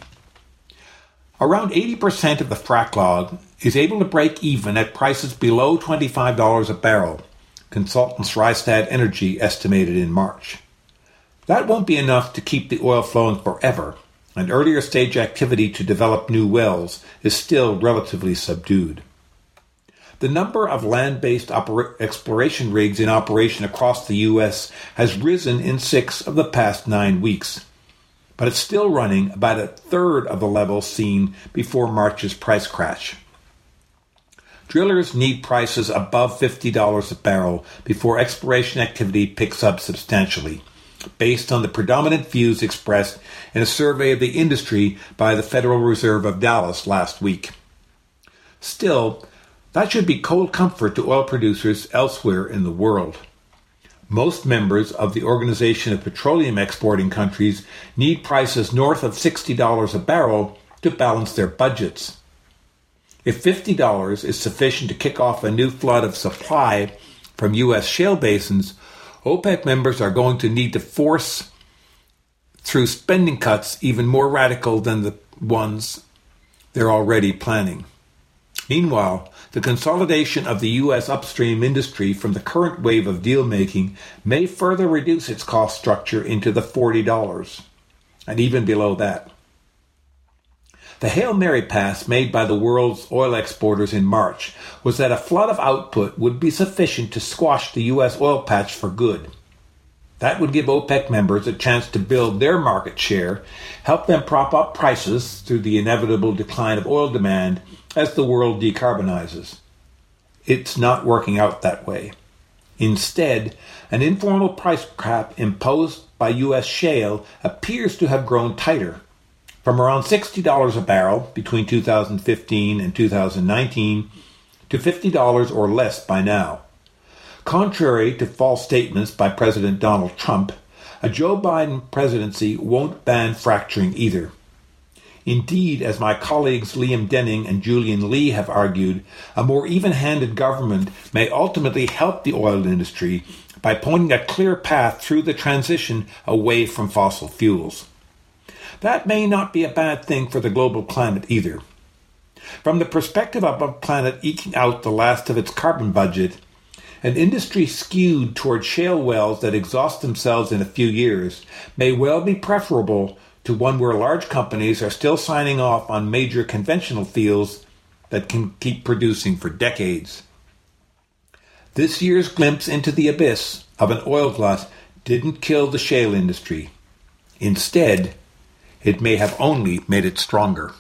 Around eighty percent of the frac log is able to break even at prices below twenty-five dollars a barrel, consultants Rystad Energy estimated in March. That won't be enough to keep the oil flowing forever, and earlier stage activity to develop new wells is still relatively subdued. The number of land-based oper- exploration rigs in operation across the U S has risen in six of the past nine weeks, but it's still running about a third of the level seen before March's price crash. Drillers need prices above fifty dollars a barrel before exploration activity picks up substantially, based on the predominant views expressed in a survey of the industry by the Federal Reserve of Dallas last week. Still, that should be cold comfort to oil producers elsewhere in the world. Most members of the Organization of Petroleum Exporting Countries need prices north of sixty dollars a barrel to balance their budgets. If fifty dollars is sufficient to kick off a new flood of supply from U S shale basins, OPEC members are going to need to force through spending cuts even more radical than the ones they're already planning. Meanwhile, the consolidation of the U S upstream industry from the current wave of deal-making may further reduce its cost structure into the forty dollars, and even below that. The Hail Mary pass made by the world's oil exporters in March was that a flood of output would be sufficient to squash the U S oil patch for good. That would give OPEC members a chance to build their market share, help them prop up prices through the inevitable decline of oil demand as the world decarbonizes. It's not working out that way. Instead, an informal price cap imposed by U S shale appears to have grown tighter, from around sixty dollars a barrel between two thousand fifteen and two thousand nineteen to fifty dollars or less by now. Contrary to false statements by President Donald Trump, a Joe Biden presidency won't ban fracturing either. Indeed, as my colleagues Liam Denning and Julian Lee have argued, a more even-handed government may ultimately help the oil industry by pointing a clear path through the transition away from fossil fuels. That may not be a bad thing for the global climate either. From the perspective of a planet eking out the last of its carbon budget, an industry skewed toward shale wells that exhaust themselves in a few years may well be preferable to one where large companies are still signing off on major conventional fields that can keep producing for decades. This year's glimpse into the abyss of an oil glut didn't kill the shale industry. Instead, it may have only made it stronger.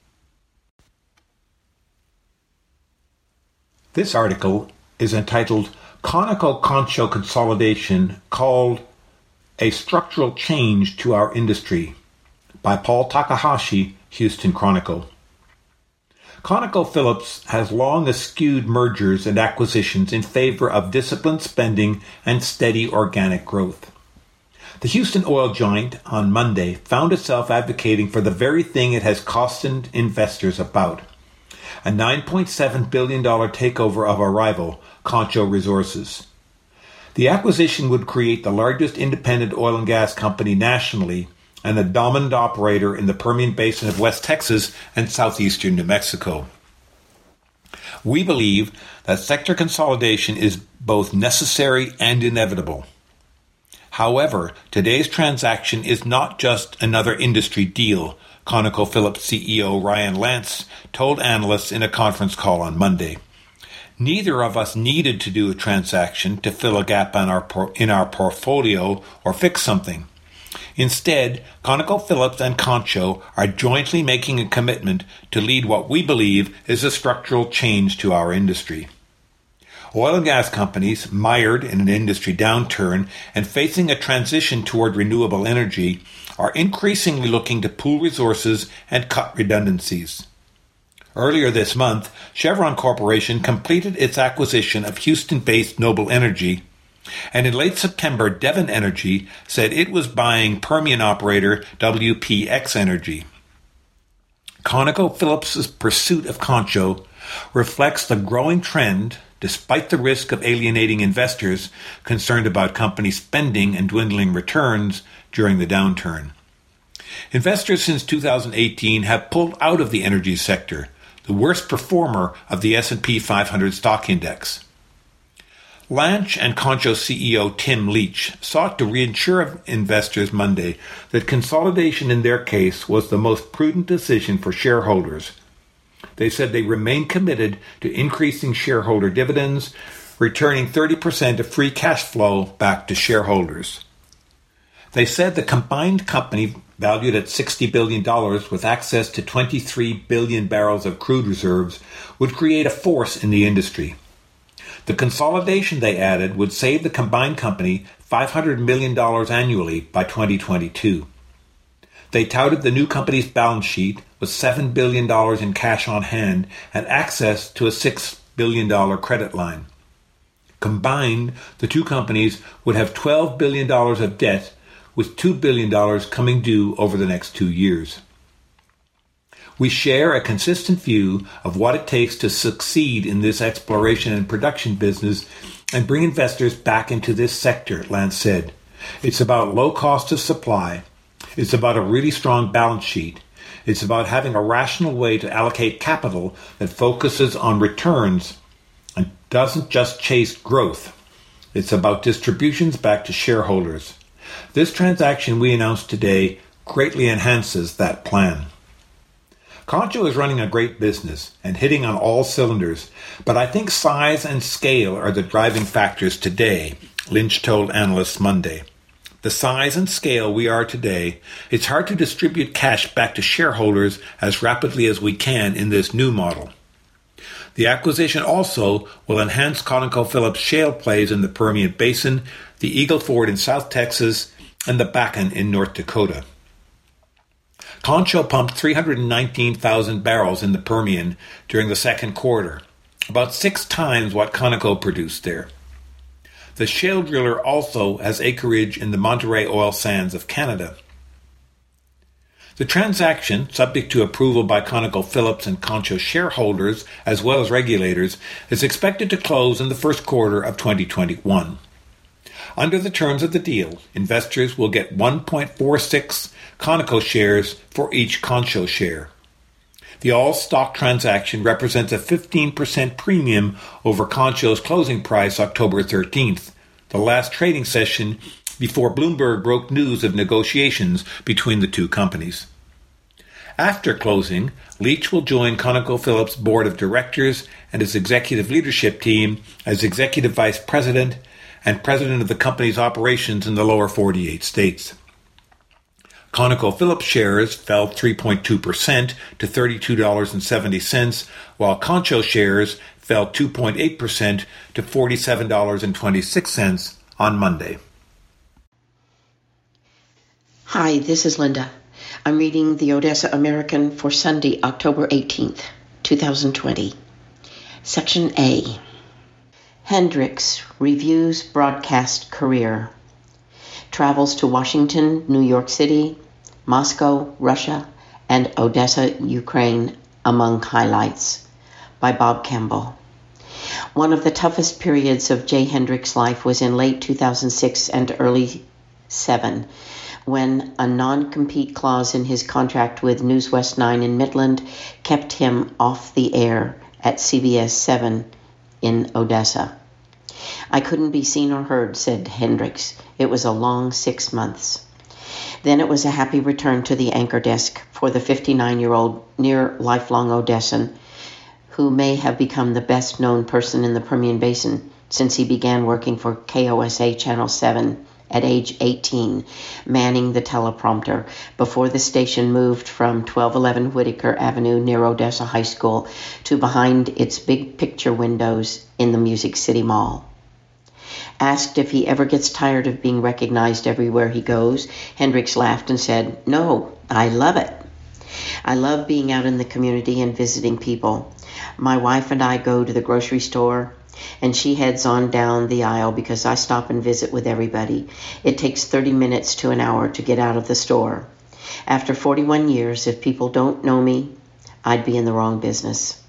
This article is entitled Conoco-Concho Consolidation Called a Structural Change to Our Industry by Paul Takahashi, Houston Chronicle. ConocoPhillips has long eschewed mergers and acquisitions in favor of disciplined spending and steady organic growth. The Houston oil giant on Monday found itself advocating for the very thing it has cautioned investors about, a nine point seven billion dollars takeover of our rival, Concho Resources. The acquisition would create the largest independent oil and gas company nationally and a dominant operator in the Permian Basin of West Texas and southeastern New Mexico. We believe that sector consolidation is both necessary and inevitable. However, today's transaction is not just another industry deal, ConocoPhillips C E O Ryan Lance told analysts in a conference call on Monday. Neither of us needed to do a transaction to fill a gap in our, por- in our portfolio or fix something. Instead, ConocoPhillips and Concho are jointly making a commitment to lead what we believe is a structural change to our industry. Oil and gas companies, mired in an industry downturn and facing a transition toward renewable energy, are increasingly looking to pool resources and cut redundancies. Earlier this month, Chevron Corporation completed its acquisition of Houston-based Noble Energy, and in late September, Devon Energy said it was buying Permian operator W P X Energy. ConocoPhillips' pursuit of Concho reflects the growing trend, despite the risk of alienating investors concerned about company spending and dwindling returns during the downturn. Investors since two thousand eighteen have pulled out of the energy sector, the worst performer of the S and P five hundred stock index. Lance and Concho C E O Tim Leach sought to reassure investors Monday that consolidation in their case was the most prudent decision for shareholders. They said they remain committed to increasing shareholder dividends, returning thirty percent of free cash flow back to shareholders. They said the combined company, valued at sixty billion dollars with access to twenty-three billion barrels of crude reserves, would create a force in the industry. The consolidation, they added, would save the combined company five hundred million dollars annually by twenty twenty-two. They touted the new company's balance sheet with seven billion dollars in cash on hand and access to a six billion dollars credit line. Combined, the two companies would have twelve billion dollars of debt, with two billion dollars coming due over the next two years. We share a consistent view of what it takes to succeed in this exploration and production business and bring investors back into this sector, Lance said. It's about low cost of supply. It's about a really strong balance sheet. It's about having a rational way to allocate capital that focuses on returns and doesn't just chase growth. It's about distributions back to shareholders. This transaction we announced today greatly enhances that plan. Concho is running a great business and hitting on all cylinders, but I think size and scale are the driving factors today, Lynch told analysts Monday. The size and scale we are today, it's hard to distribute cash back to shareholders as rapidly as we can in this new model. The acquisition also will enhance ConocoPhillips' shale plays in the Permian Basin, the Eagle Ford in South Texas, and the Bakken in North Dakota. Concho pumped three hundred nineteen thousand barrels in the Permian during the second quarter, about six times what Conoco produced there. The shale driller also has acreage in the Monterey oil sands of Canada. The transaction, subject to approval by ConocoPhillips and Concho shareholders as well as regulators, is expected to close in the first quarter of twenty twenty-one. Under the terms of the deal, investors will get one point four six Conoco shares for each Concho share. The all-stock transaction represents a fifteen percent premium over Concho's closing price October thirteenth, the last trading session before Bloomberg broke news of negotiations between the two companies. After closing, Leach will join ConocoPhillips' board of directors and his executive leadership team as executive vice president and president of the company's operations in the lower forty-eight states. ConocoPhillips shares fell three point two percent to thirty-two dollars and seventy cents, while Concho shares fell two point eight percent to forty-seven dollars and twenty-six cents on Monday. Hi, this is Linda. I'm reading the Odessa American for Sunday, October eighteenth, twenty twenty. Section A. Hendricks reviews broadcast career. Travels to Washington, New York City, Moscow, Russia, and Odessa, Ukraine among highlights. By Bob Campbell. One of the toughest periods of Jay Hendricks' life was in late two thousand six and early seven, when a non-compete clause in his contract with News West nine in Midland kept him off the air at C B S seven in Odessa. I couldn't be seen or heard, said Hendricks. It was a long six months. Then it was a happy return to the anchor desk for the fifty-nine-year-old near lifelong Odessan, who may have become the best-known person in the Permian Basin since he began working for K O S A Channel seven at age eighteen, manning the teleprompter before the station moved from twelve eleven Whitaker Avenue near Odessa High School to behind its big picture windows in the Music City Mall. Asked if he ever gets tired of being recognized everywhere he goes, Hendricks laughed and said, "No, I love it. I love being out in the community and visiting people. My wife and I go to the grocery store, and she heads on down the aisle because I stop and visit with everybody. It takes thirty minutes to an hour to get out of the store. After forty-one years, if people don't know me, I'd be in the wrong business."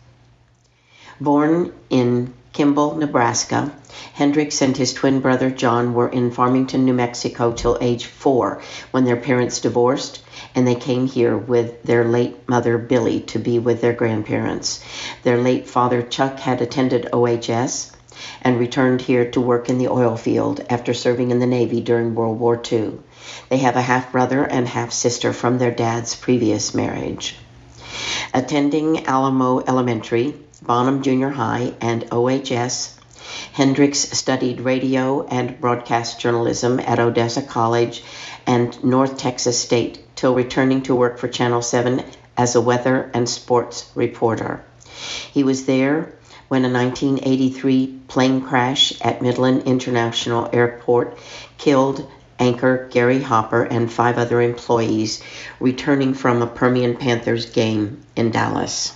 Born in Kimball, Nebraska, Hendricks and his twin brother John were in Farmington, New Mexico till age four when their parents divorced, and they came here with their late mother Billy to be with their grandparents. Their late father Chuck had attended O H S and returned here to work in the oil field after serving in the Navy during World War Two. They have a half-brother and half-sister from their dad's previous marriage. Attending Alamo Elementary, Bonham Junior High, and O H S, Hendricks studied radio and broadcast journalism at Odessa College and North Texas State till returning to work for Channel seven as a weather and sports reporter. He was there when a nineteen eighty-three plane crash at Midland International Airport killed anchor Gary Hopper and five other employees returning from a Permian Panthers game in Dallas.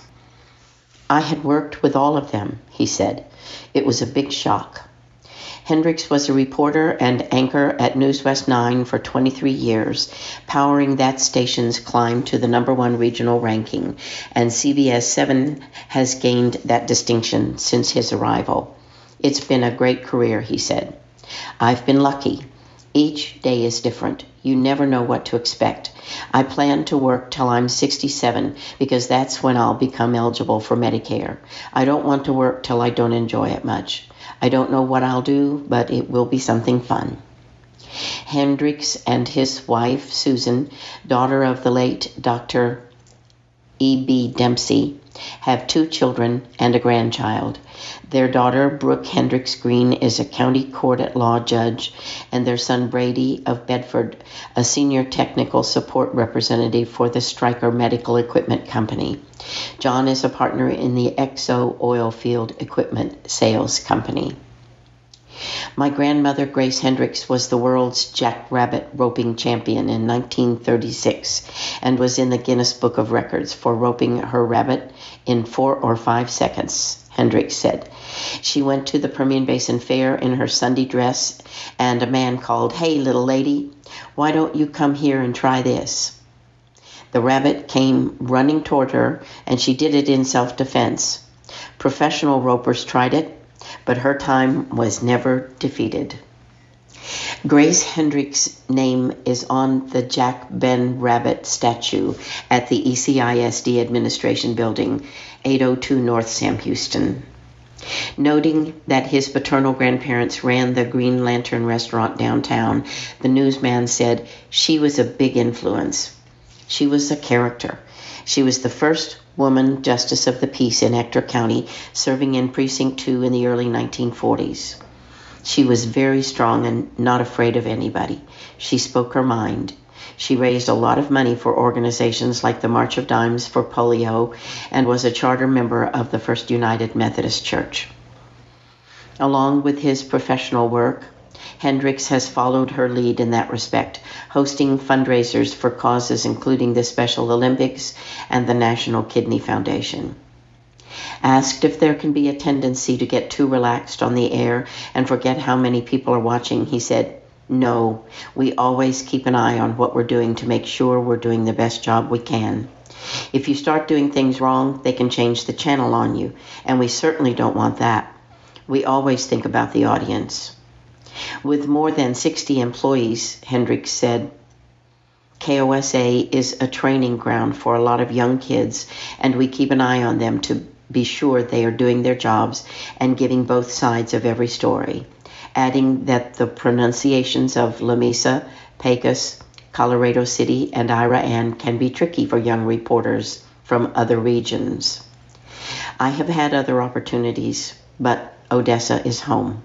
"I had worked with all of them," he said. "It was a big shock." Hendricks was a reporter and anchor at News West nine for twenty-three years, powering that station's climb to the number one regional ranking, and C B S seven has gained that distinction since his arrival. "It's been a great career," he said. "I've been lucky. Each day is different. You never know what to expect. I plan to work till I'm sixty-seven because that's when I'll become eligible for Medicare. I don't want to work till I don't enjoy it much. I don't know what I'll do, but it will be something fun." Hendricks and his wife, Susan, daughter of the late Doctor E B Dempsey, have two children and a grandchild. Their daughter, Brooke Hendricks Green, is a county court at law judge, and their son, Brady of Bedford, a senior technical support representative for the Stryker Medical Equipment Company. John is a partner in the Exo Oil Field Equipment Sales Company. My grandmother, Grace Hendricks, was the world's jackrabbit roping champion in nineteen thirty-six and was in the Guinness Book of Records for roping her rabbit in four or five seconds, Hendricks said. She went to the Permian Basin Fair in her Sunday dress, and a man called, "Hey, little lady, why don't you come here and try this?" The rabbit came running toward her, and she did it in self-defense. Professional ropers tried it, but her time was never defeated. Grace Hendricks' name is on the Jack Ben Rabbit statue at the E C I S D Administration Building, eight oh two North Sam Houston. Noting that his paternal grandparents ran the Green Lantern restaurant downtown, the newsman said she was a big influence. She was a character. She was the first woman justice of the peace in Ector County, serving in Precinct two in the early nineteen forties. She was very strong and not afraid of anybody. She spoke her mind. She raised a lot of money for organizations like the March of Dimes for polio and was a charter member of the First United Methodist Church. Along with his professional work, Hendricks has followed her lead in that respect, hosting fundraisers for causes including the Special Olympics and the National Kidney Foundation. Asked if there can be a tendency to get too relaxed on the air and forget how many people are watching, he said, "No, we always keep an eye on what we're doing to make sure we're doing the best job we can. If you start doing things wrong, they can change the channel on you, and we certainly don't want that. We always think about the audience." With more than sixty employees, Hendricks said, K O S A is a training ground for a lot of young kids, and we keep an eye on them to be sure they are doing their jobs and giving both sides of every story, adding that the pronunciations of Lamesa, Pecos, Colorado City, and Ira Ann can be tricky for young reporters from other regions. I have had other opportunities, but Odessa is home.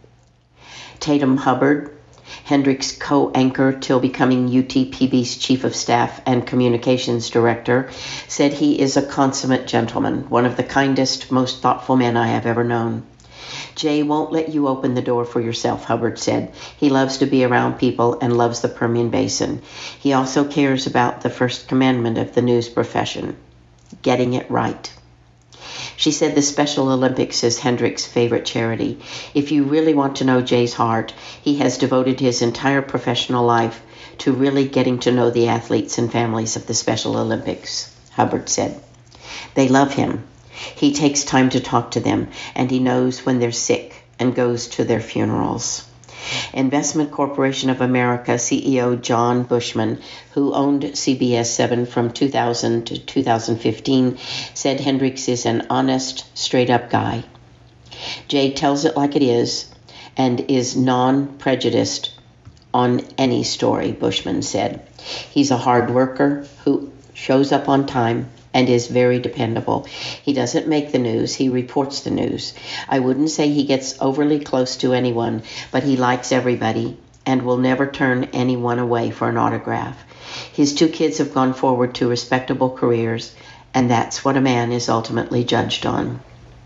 Tatum Hubbard, Hendricks' co-anchor till becoming U T P B's Chief of Staff and Communications Director, said he is a consummate gentleman, one of the kindest, most thoughtful men I have ever known. Jay won't let you open the door for yourself, Hubbard said. He loves to be around people and loves the Permian Basin. He also cares about the first commandment of the news profession, getting it right. She said the Special Olympics is Hendricks' favorite charity. If you really want to know Jay's heart, he has devoted his entire professional life to really getting to know the athletes and families of the Special Olympics, Hubbard said. They love him. He takes time to talk to them, and he knows when they're sick and goes to their funerals. Investment Corporation of America C E O John Bushman, who owned C B S seven from two thousand to two thousand fifteen, said Hendricks is an honest, straight-up guy. Jay tells it like it is and is non-prejudiced on any story, Bushman said. He's a hard worker who shows up on time and is very dependable. He doesn't make the news, he reports the news. I wouldn't say he gets overly close to anyone, but he likes everybody and will never turn anyone away for an autograph. His two kids have gone forward to respectable careers, and that's what a man is ultimately judged on.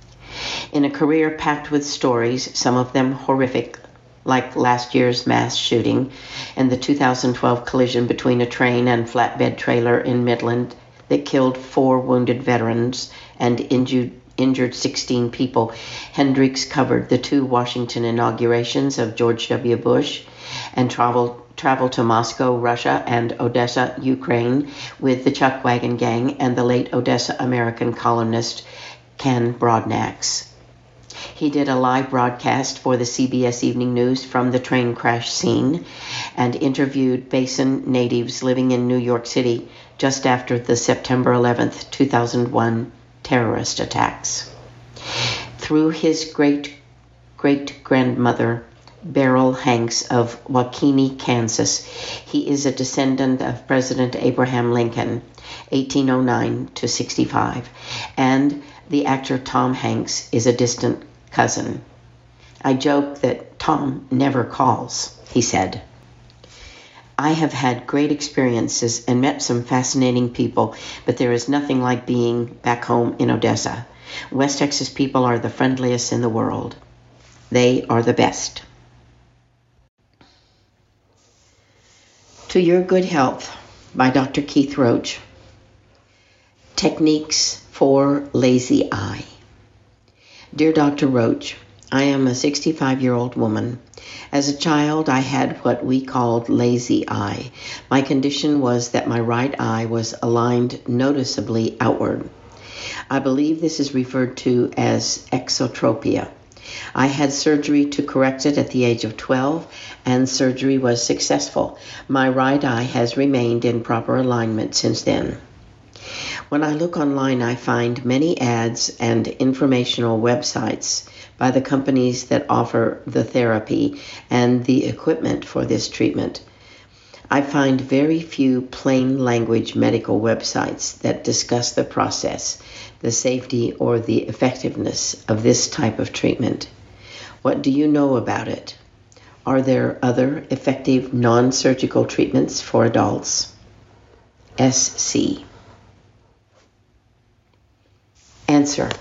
In a career packed with stories, some of them horrific, like last year's mass shooting and the two thousand twelve collision between a train and flatbed trailer in Midland that killed four wounded veterans and injured, injured sixteen people, Hendricks covered the two Washington inaugurations of George W. Bush and traveled, traveled to Moscow, Russia, and Odessa, Ukraine with the Chuck Wagon Gang and the late Odessa American columnist Ken Broadnax. He did a live broadcast for the C B S Evening News from the train crash scene and interviewed Basin natives living in New York City just after the September eleventh, two thousand one terrorist attacks. Through his great-great-grandmother, Beryl Hanks of Waukene, Kansas, he is a descendant of President Abraham Lincoln, eighteen oh nine to sixty-five, and the actor Tom Hanks is a distant cousin. I joke that Tom never calls, he said. I have had great experiences and met some fascinating people, but there is nothing like being back home in Odessa. West Texas people are the friendliest in the world. They are the best. To Your Good Health by Doctor Keith Roach. Techniques for Lazy Eye. Dear Doctor Roach, I am a sixty-five-year-old woman. As a child, I had what we called lazy eye. My condition was that my right eye was aligned noticeably outward. I believe this is referred to as exotropia. I had surgery to correct it at the age of twelve, and surgery was successful. My right eye has remained in proper alignment since then. When I look online, I find many ads and informational websites by the companies that offer the therapy and the equipment for this treatment. I find very few plain language medical websites that discuss the process, the safety, or the effectiveness of this type of treatment. What do you know about it? Are there other effective non-surgical treatments for adults? S C. Answer.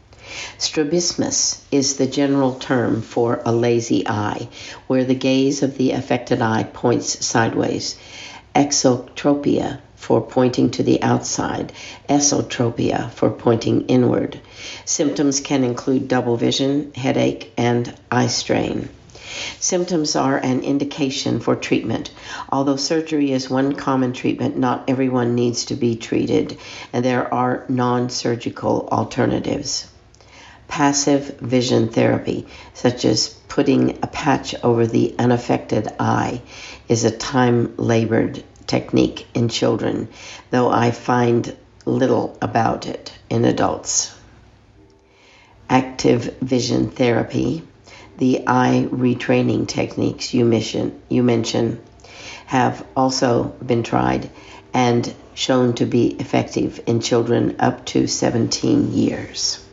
Strabismus is the general term for a lazy eye, where the gaze of the affected eye points sideways. Exotropia for pointing to the outside, esotropia for pointing inward. Symptoms can include double vision, headache, and eye strain. Symptoms are an indication for treatment. Although surgery is one common treatment, not everyone needs to be treated, and there are non-surgical alternatives. Passive vision therapy, such as putting a patch over the unaffected eye, is a time-labored technique in children, though I find little about it in adults. Active vision therapy, the eye retraining techniques you mention, you mention, have also been tried and shown to be effective in children up to seventeen years.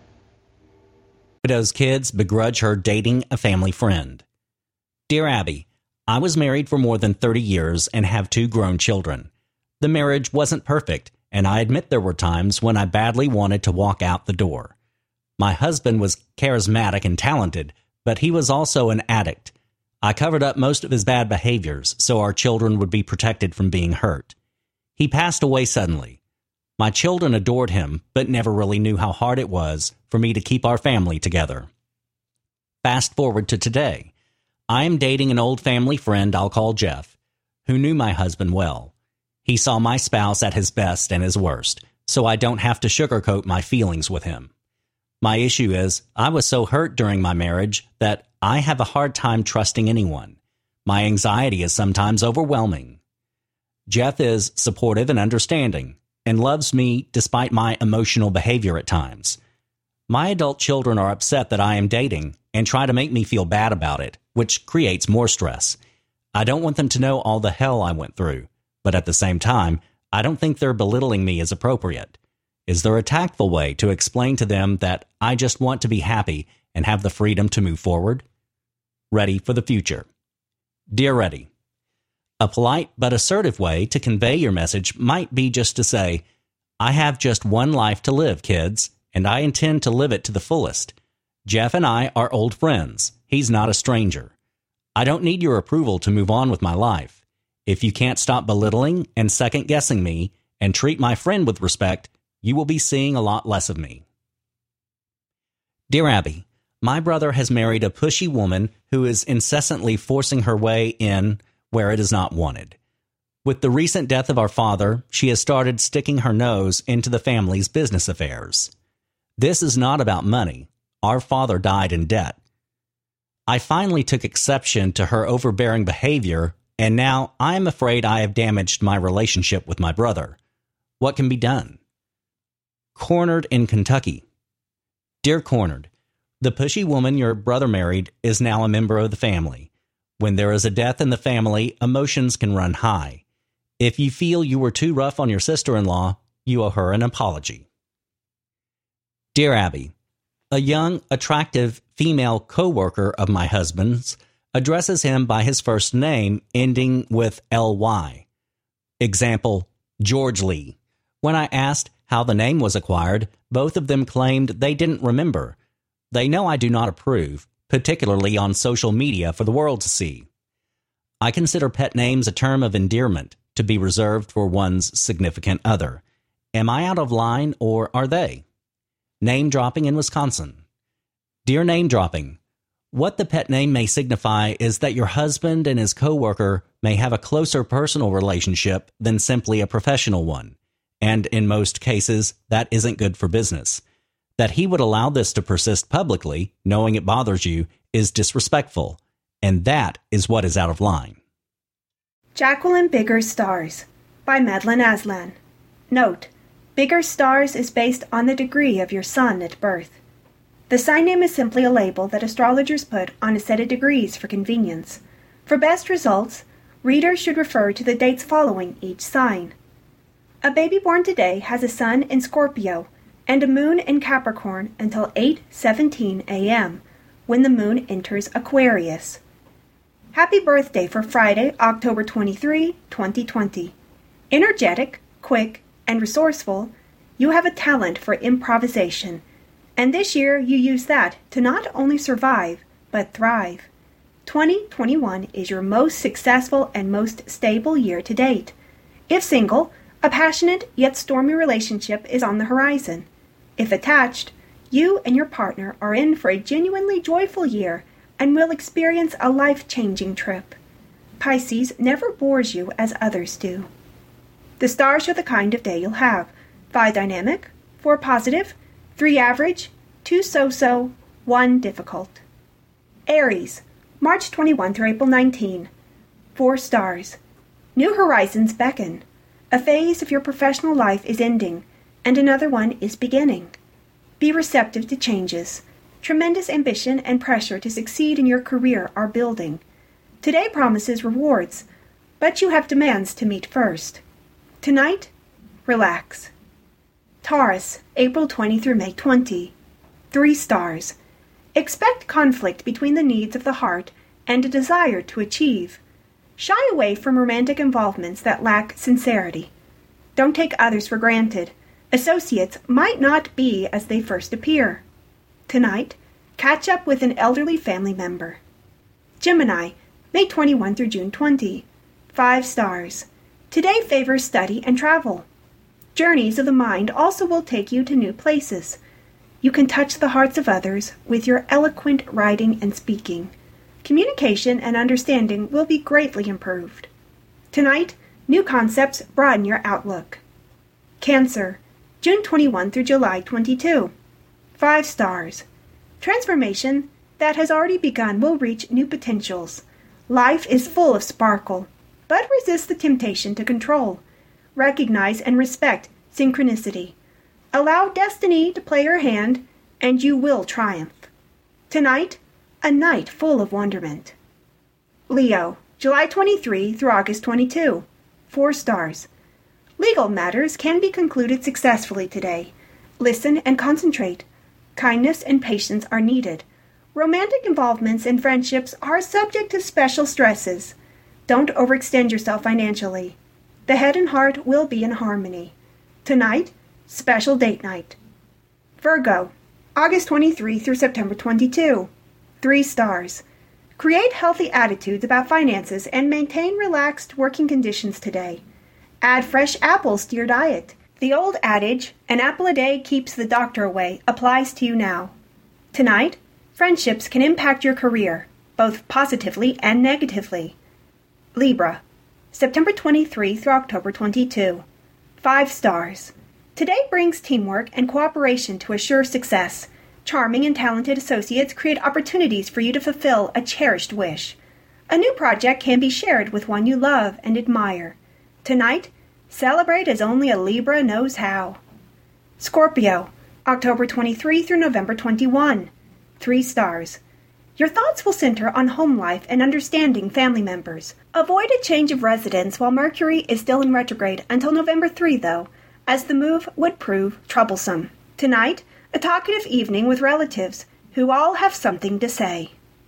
Widow's kids begrudge her dating a family friend. Dear Abby, I was married for more than thirty years and have two grown children. The marriage wasn't perfect, and I admit there were times when I badly wanted to walk out the door. My husband was charismatic and talented, but he was also an addict. I covered up most of his bad behaviors so our children would be protected from being hurt. He passed away suddenly. My children adored him, but never really knew how hard it was for me to keep our family together. Fast forward to today. I am dating an old family friend I'll call Jeff, who knew my husband well. He saw my spouse at his best and his worst, so I don't have to sugarcoat my feelings with him. My issue is, I was so hurt during my marriage that I have a hard time trusting anyone. My anxiety is sometimes overwhelming. Jeff is supportive and understanding, and loves me despite my emotional behavior at times. My adult children are upset that I am dating and try to make me feel bad about it, which creates more stress. I don't want them to know all the hell I went through, but at the same time, I don't think their belittling me is appropriate. Is there a tactful way to explain to them that I just want to be happy and have the freedom to move forward? Ready for the future. Dear Reddy, a polite but assertive way to convey your message might be just to say, I have just one life to live, kids, and I intend to live it to the fullest. Jeff and I are old friends. He's not a stranger. I don't need your approval to move on with my life. If you can't stop belittling and second-guessing me and treat my friend with respect, you will be seeing a lot less of me. Dear Abby, my brother has married a pushy woman who is incessantly forcing her way in where it is not wanted. With the recent death of our father, she has started sticking her nose into the family's business affairs. This is not about money. Our father died in debt. I finally took exception to her overbearing behavior, and now I am afraid I have damaged my relationship with my brother. What can be done? Cornered in Kentucky. Dear Cornered, the pushy woman your brother married is now a member of the family. When there is a death in the family, emotions can run high. If you feel you were too rough on your sister-in-law, you owe her an apology. Dear Abby, a young, attractive female co-worker of my husband's addresses him by his first name ending with L Y. Example, George Lee. When I asked how the name was acquired, both of them claimed they didn't remember. They know I do not approve, particularly on social media for the world to see. I consider pet names a term of endearment to be reserved for one's significant other. Am I out of line, or are they? Name dropping in Wisconsin. Dear name dropping, what the pet name may signify is that your husband and his coworker may have a closer personal relationship than simply a professional one, and in most cases, that isn't good for business. That he would allow this to persist publicly, knowing it bothers you, is disrespectful, and that is what is out of line. Jacqueline Bigger Stars by Madeline Aslan. Note: Bigger Stars is based on the degree of your son at birth. The sign name is simply a label that astrologers put on a set of degrees for convenience. For best results, readers should refer to the dates following each sign. A baby born today has a sun in Scorpio and a moon in Capricorn until eight seventeen a.m., when the moon enters Aquarius. Happy birthday for Friday, October twenty-third, twenty twenty. Energetic, quick, and resourceful, you have a talent for improvisation, and this year you use that to not only survive, but thrive. twenty twenty-one is your most successful and most stable year to date. If single, a passionate yet stormy relationship is on the horizon. If attached, you and your partner are in for a genuinely joyful year and will experience a life-changing trip. Pisces never bores you as others do. The stars are the kind of day you'll have: five dynamic, four positive, three average, two so-so, one difficult. Aries, March twenty-first through April nineteenth. Four stars. New horizons beckon. A phase of your professional life is ending, and another one is beginning. Be receptive to changes. Tremendous ambition and pressure to succeed in your career are building. Today promises rewards, but you have demands to meet first. Tonight, relax. Taurus, April twentieth through May twentieth. Three stars. Expect conflict between the needs of the heart and a desire to achieve. Shy away from romantic involvements that lack sincerity. Don't take others for granted. Associates might not be as they first appear. Tonight, catch up with an elderly family member. Gemini, May twenty-first through June twentieth. Five stars. Today favors study and travel. Journeys of the mind also will take you to new places. You can touch the hearts of others with your eloquent writing and speaking. Communication and understanding will be greatly improved. Tonight, new concepts broaden your outlook. Cancer, June twenty-first through July twenty-second. Five stars. Transformation that has already begun will reach new potentials. Life is full of sparkle, but resist the temptation to control. Recognize and respect synchronicity. Allow destiny to play her hand, and you will triumph. Tonight, a night full of wonderment. Leo, July twenty-third through August twenty-second. Four stars. Legal matters can be concluded successfully today. Listen and concentrate. Kindness and patience are needed. Romantic involvements and friendships are subject to special stresses. Don't overextend yourself financially. The head and heart will be in harmony. Tonight, special date night. Virgo, August twenty-third through September twenty-second. Three stars. Create healthy attitudes about finances and maintain relaxed working conditions today. Add fresh apples to your diet. The old adage, an apple a day keeps the doctor away, applies to you now. Tonight, friendships can impact your career, both positively and negatively. Libra, September twenty-third through October twenty-second. Five stars. Today brings teamwork and cooperation to assure success. Charming and talented associates create opportunities for you to fulfill a cherished wish. A new project can be shared with one you love and admire. Tonight, celebrate as only a Libra knows how. Scorpio, October twenty-third through November twenty-first. Three stars. Your thoughts will center on home life and understanding family members. Avoid a change of residence while Mercury is still in retrograde until November third, though, as the move would prove troublesome. Tonight, a talkative evening with relatives who all have something to say.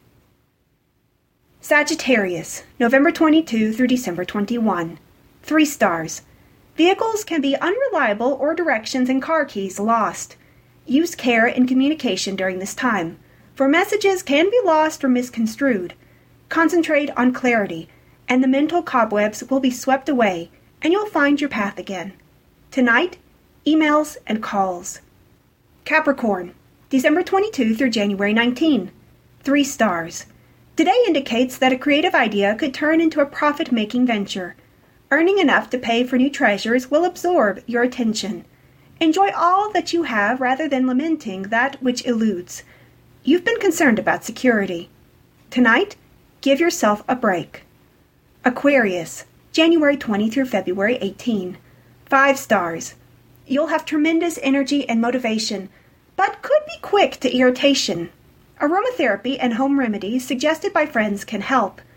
Sagittarius, November twenty-second through December twenty-first. Three stars. Vehicles can be unreliable or directions and car keys lost. Use care in communication during this time, for messages can be lost or misconstrued. Concentrate on clarity, and the mental cobwebs will be swept away, and you'll find your path again. Tonight, emails and calls. Capricorn, December twenty-second through January nineteenth. Three stars. Today indicates that a creative idea could turn into a profit-making venture. Earning enough to pay for new treasures will absorb your attention. Enjoy all that you have rather than lamenting that which eludes. You've been concerned about security. Tonight, give yourself a break. Aquarius, January twentieth through February eighteenth. Five stars. You'll have tremendous energy and motivation, but could be quick to irritation. Aromatherapy and home remedies suggested by friends can help.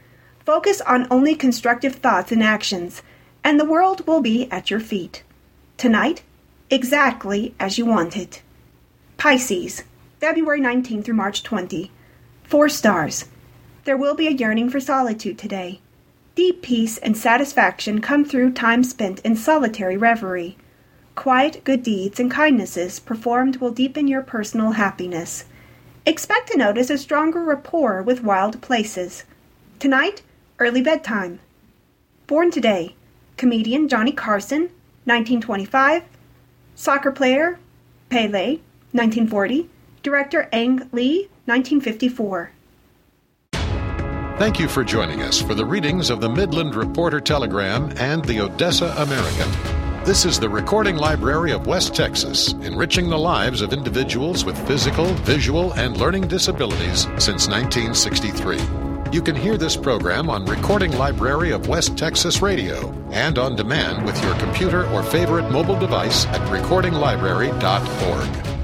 Focus on only constructive thoughts and actions, and the world will be at your feet. Tonight, exactly as you want it. Pisces, February nineteenth through March twentieth. Four stars. There will be a yearning for solitude today. Deep peace and satisfaction come through time spent in solitary reverie. Quiet good deeds and kindnesses performed will deepen your personal happiness. Expect to notice a stronger rapport with wild places. Tonight, early bedtime. Born today, comedian Johnny Carson, nineteen twenty-five. Soccer player, Pele, nineteen forty. Director Ang Lee, nineteen fifty-four. Thank you for joining us for the readings of the Midland Reporter Telegram and the Odessa American. This is the Recording Library of West Texas, enriching the lives of individuals with physical, visual, and learning disabilities since nineteen sixty-three. You can hear this program on Recording Library of West Texas Radio and on demand with your computer or favorite mobile device at recording library dot org.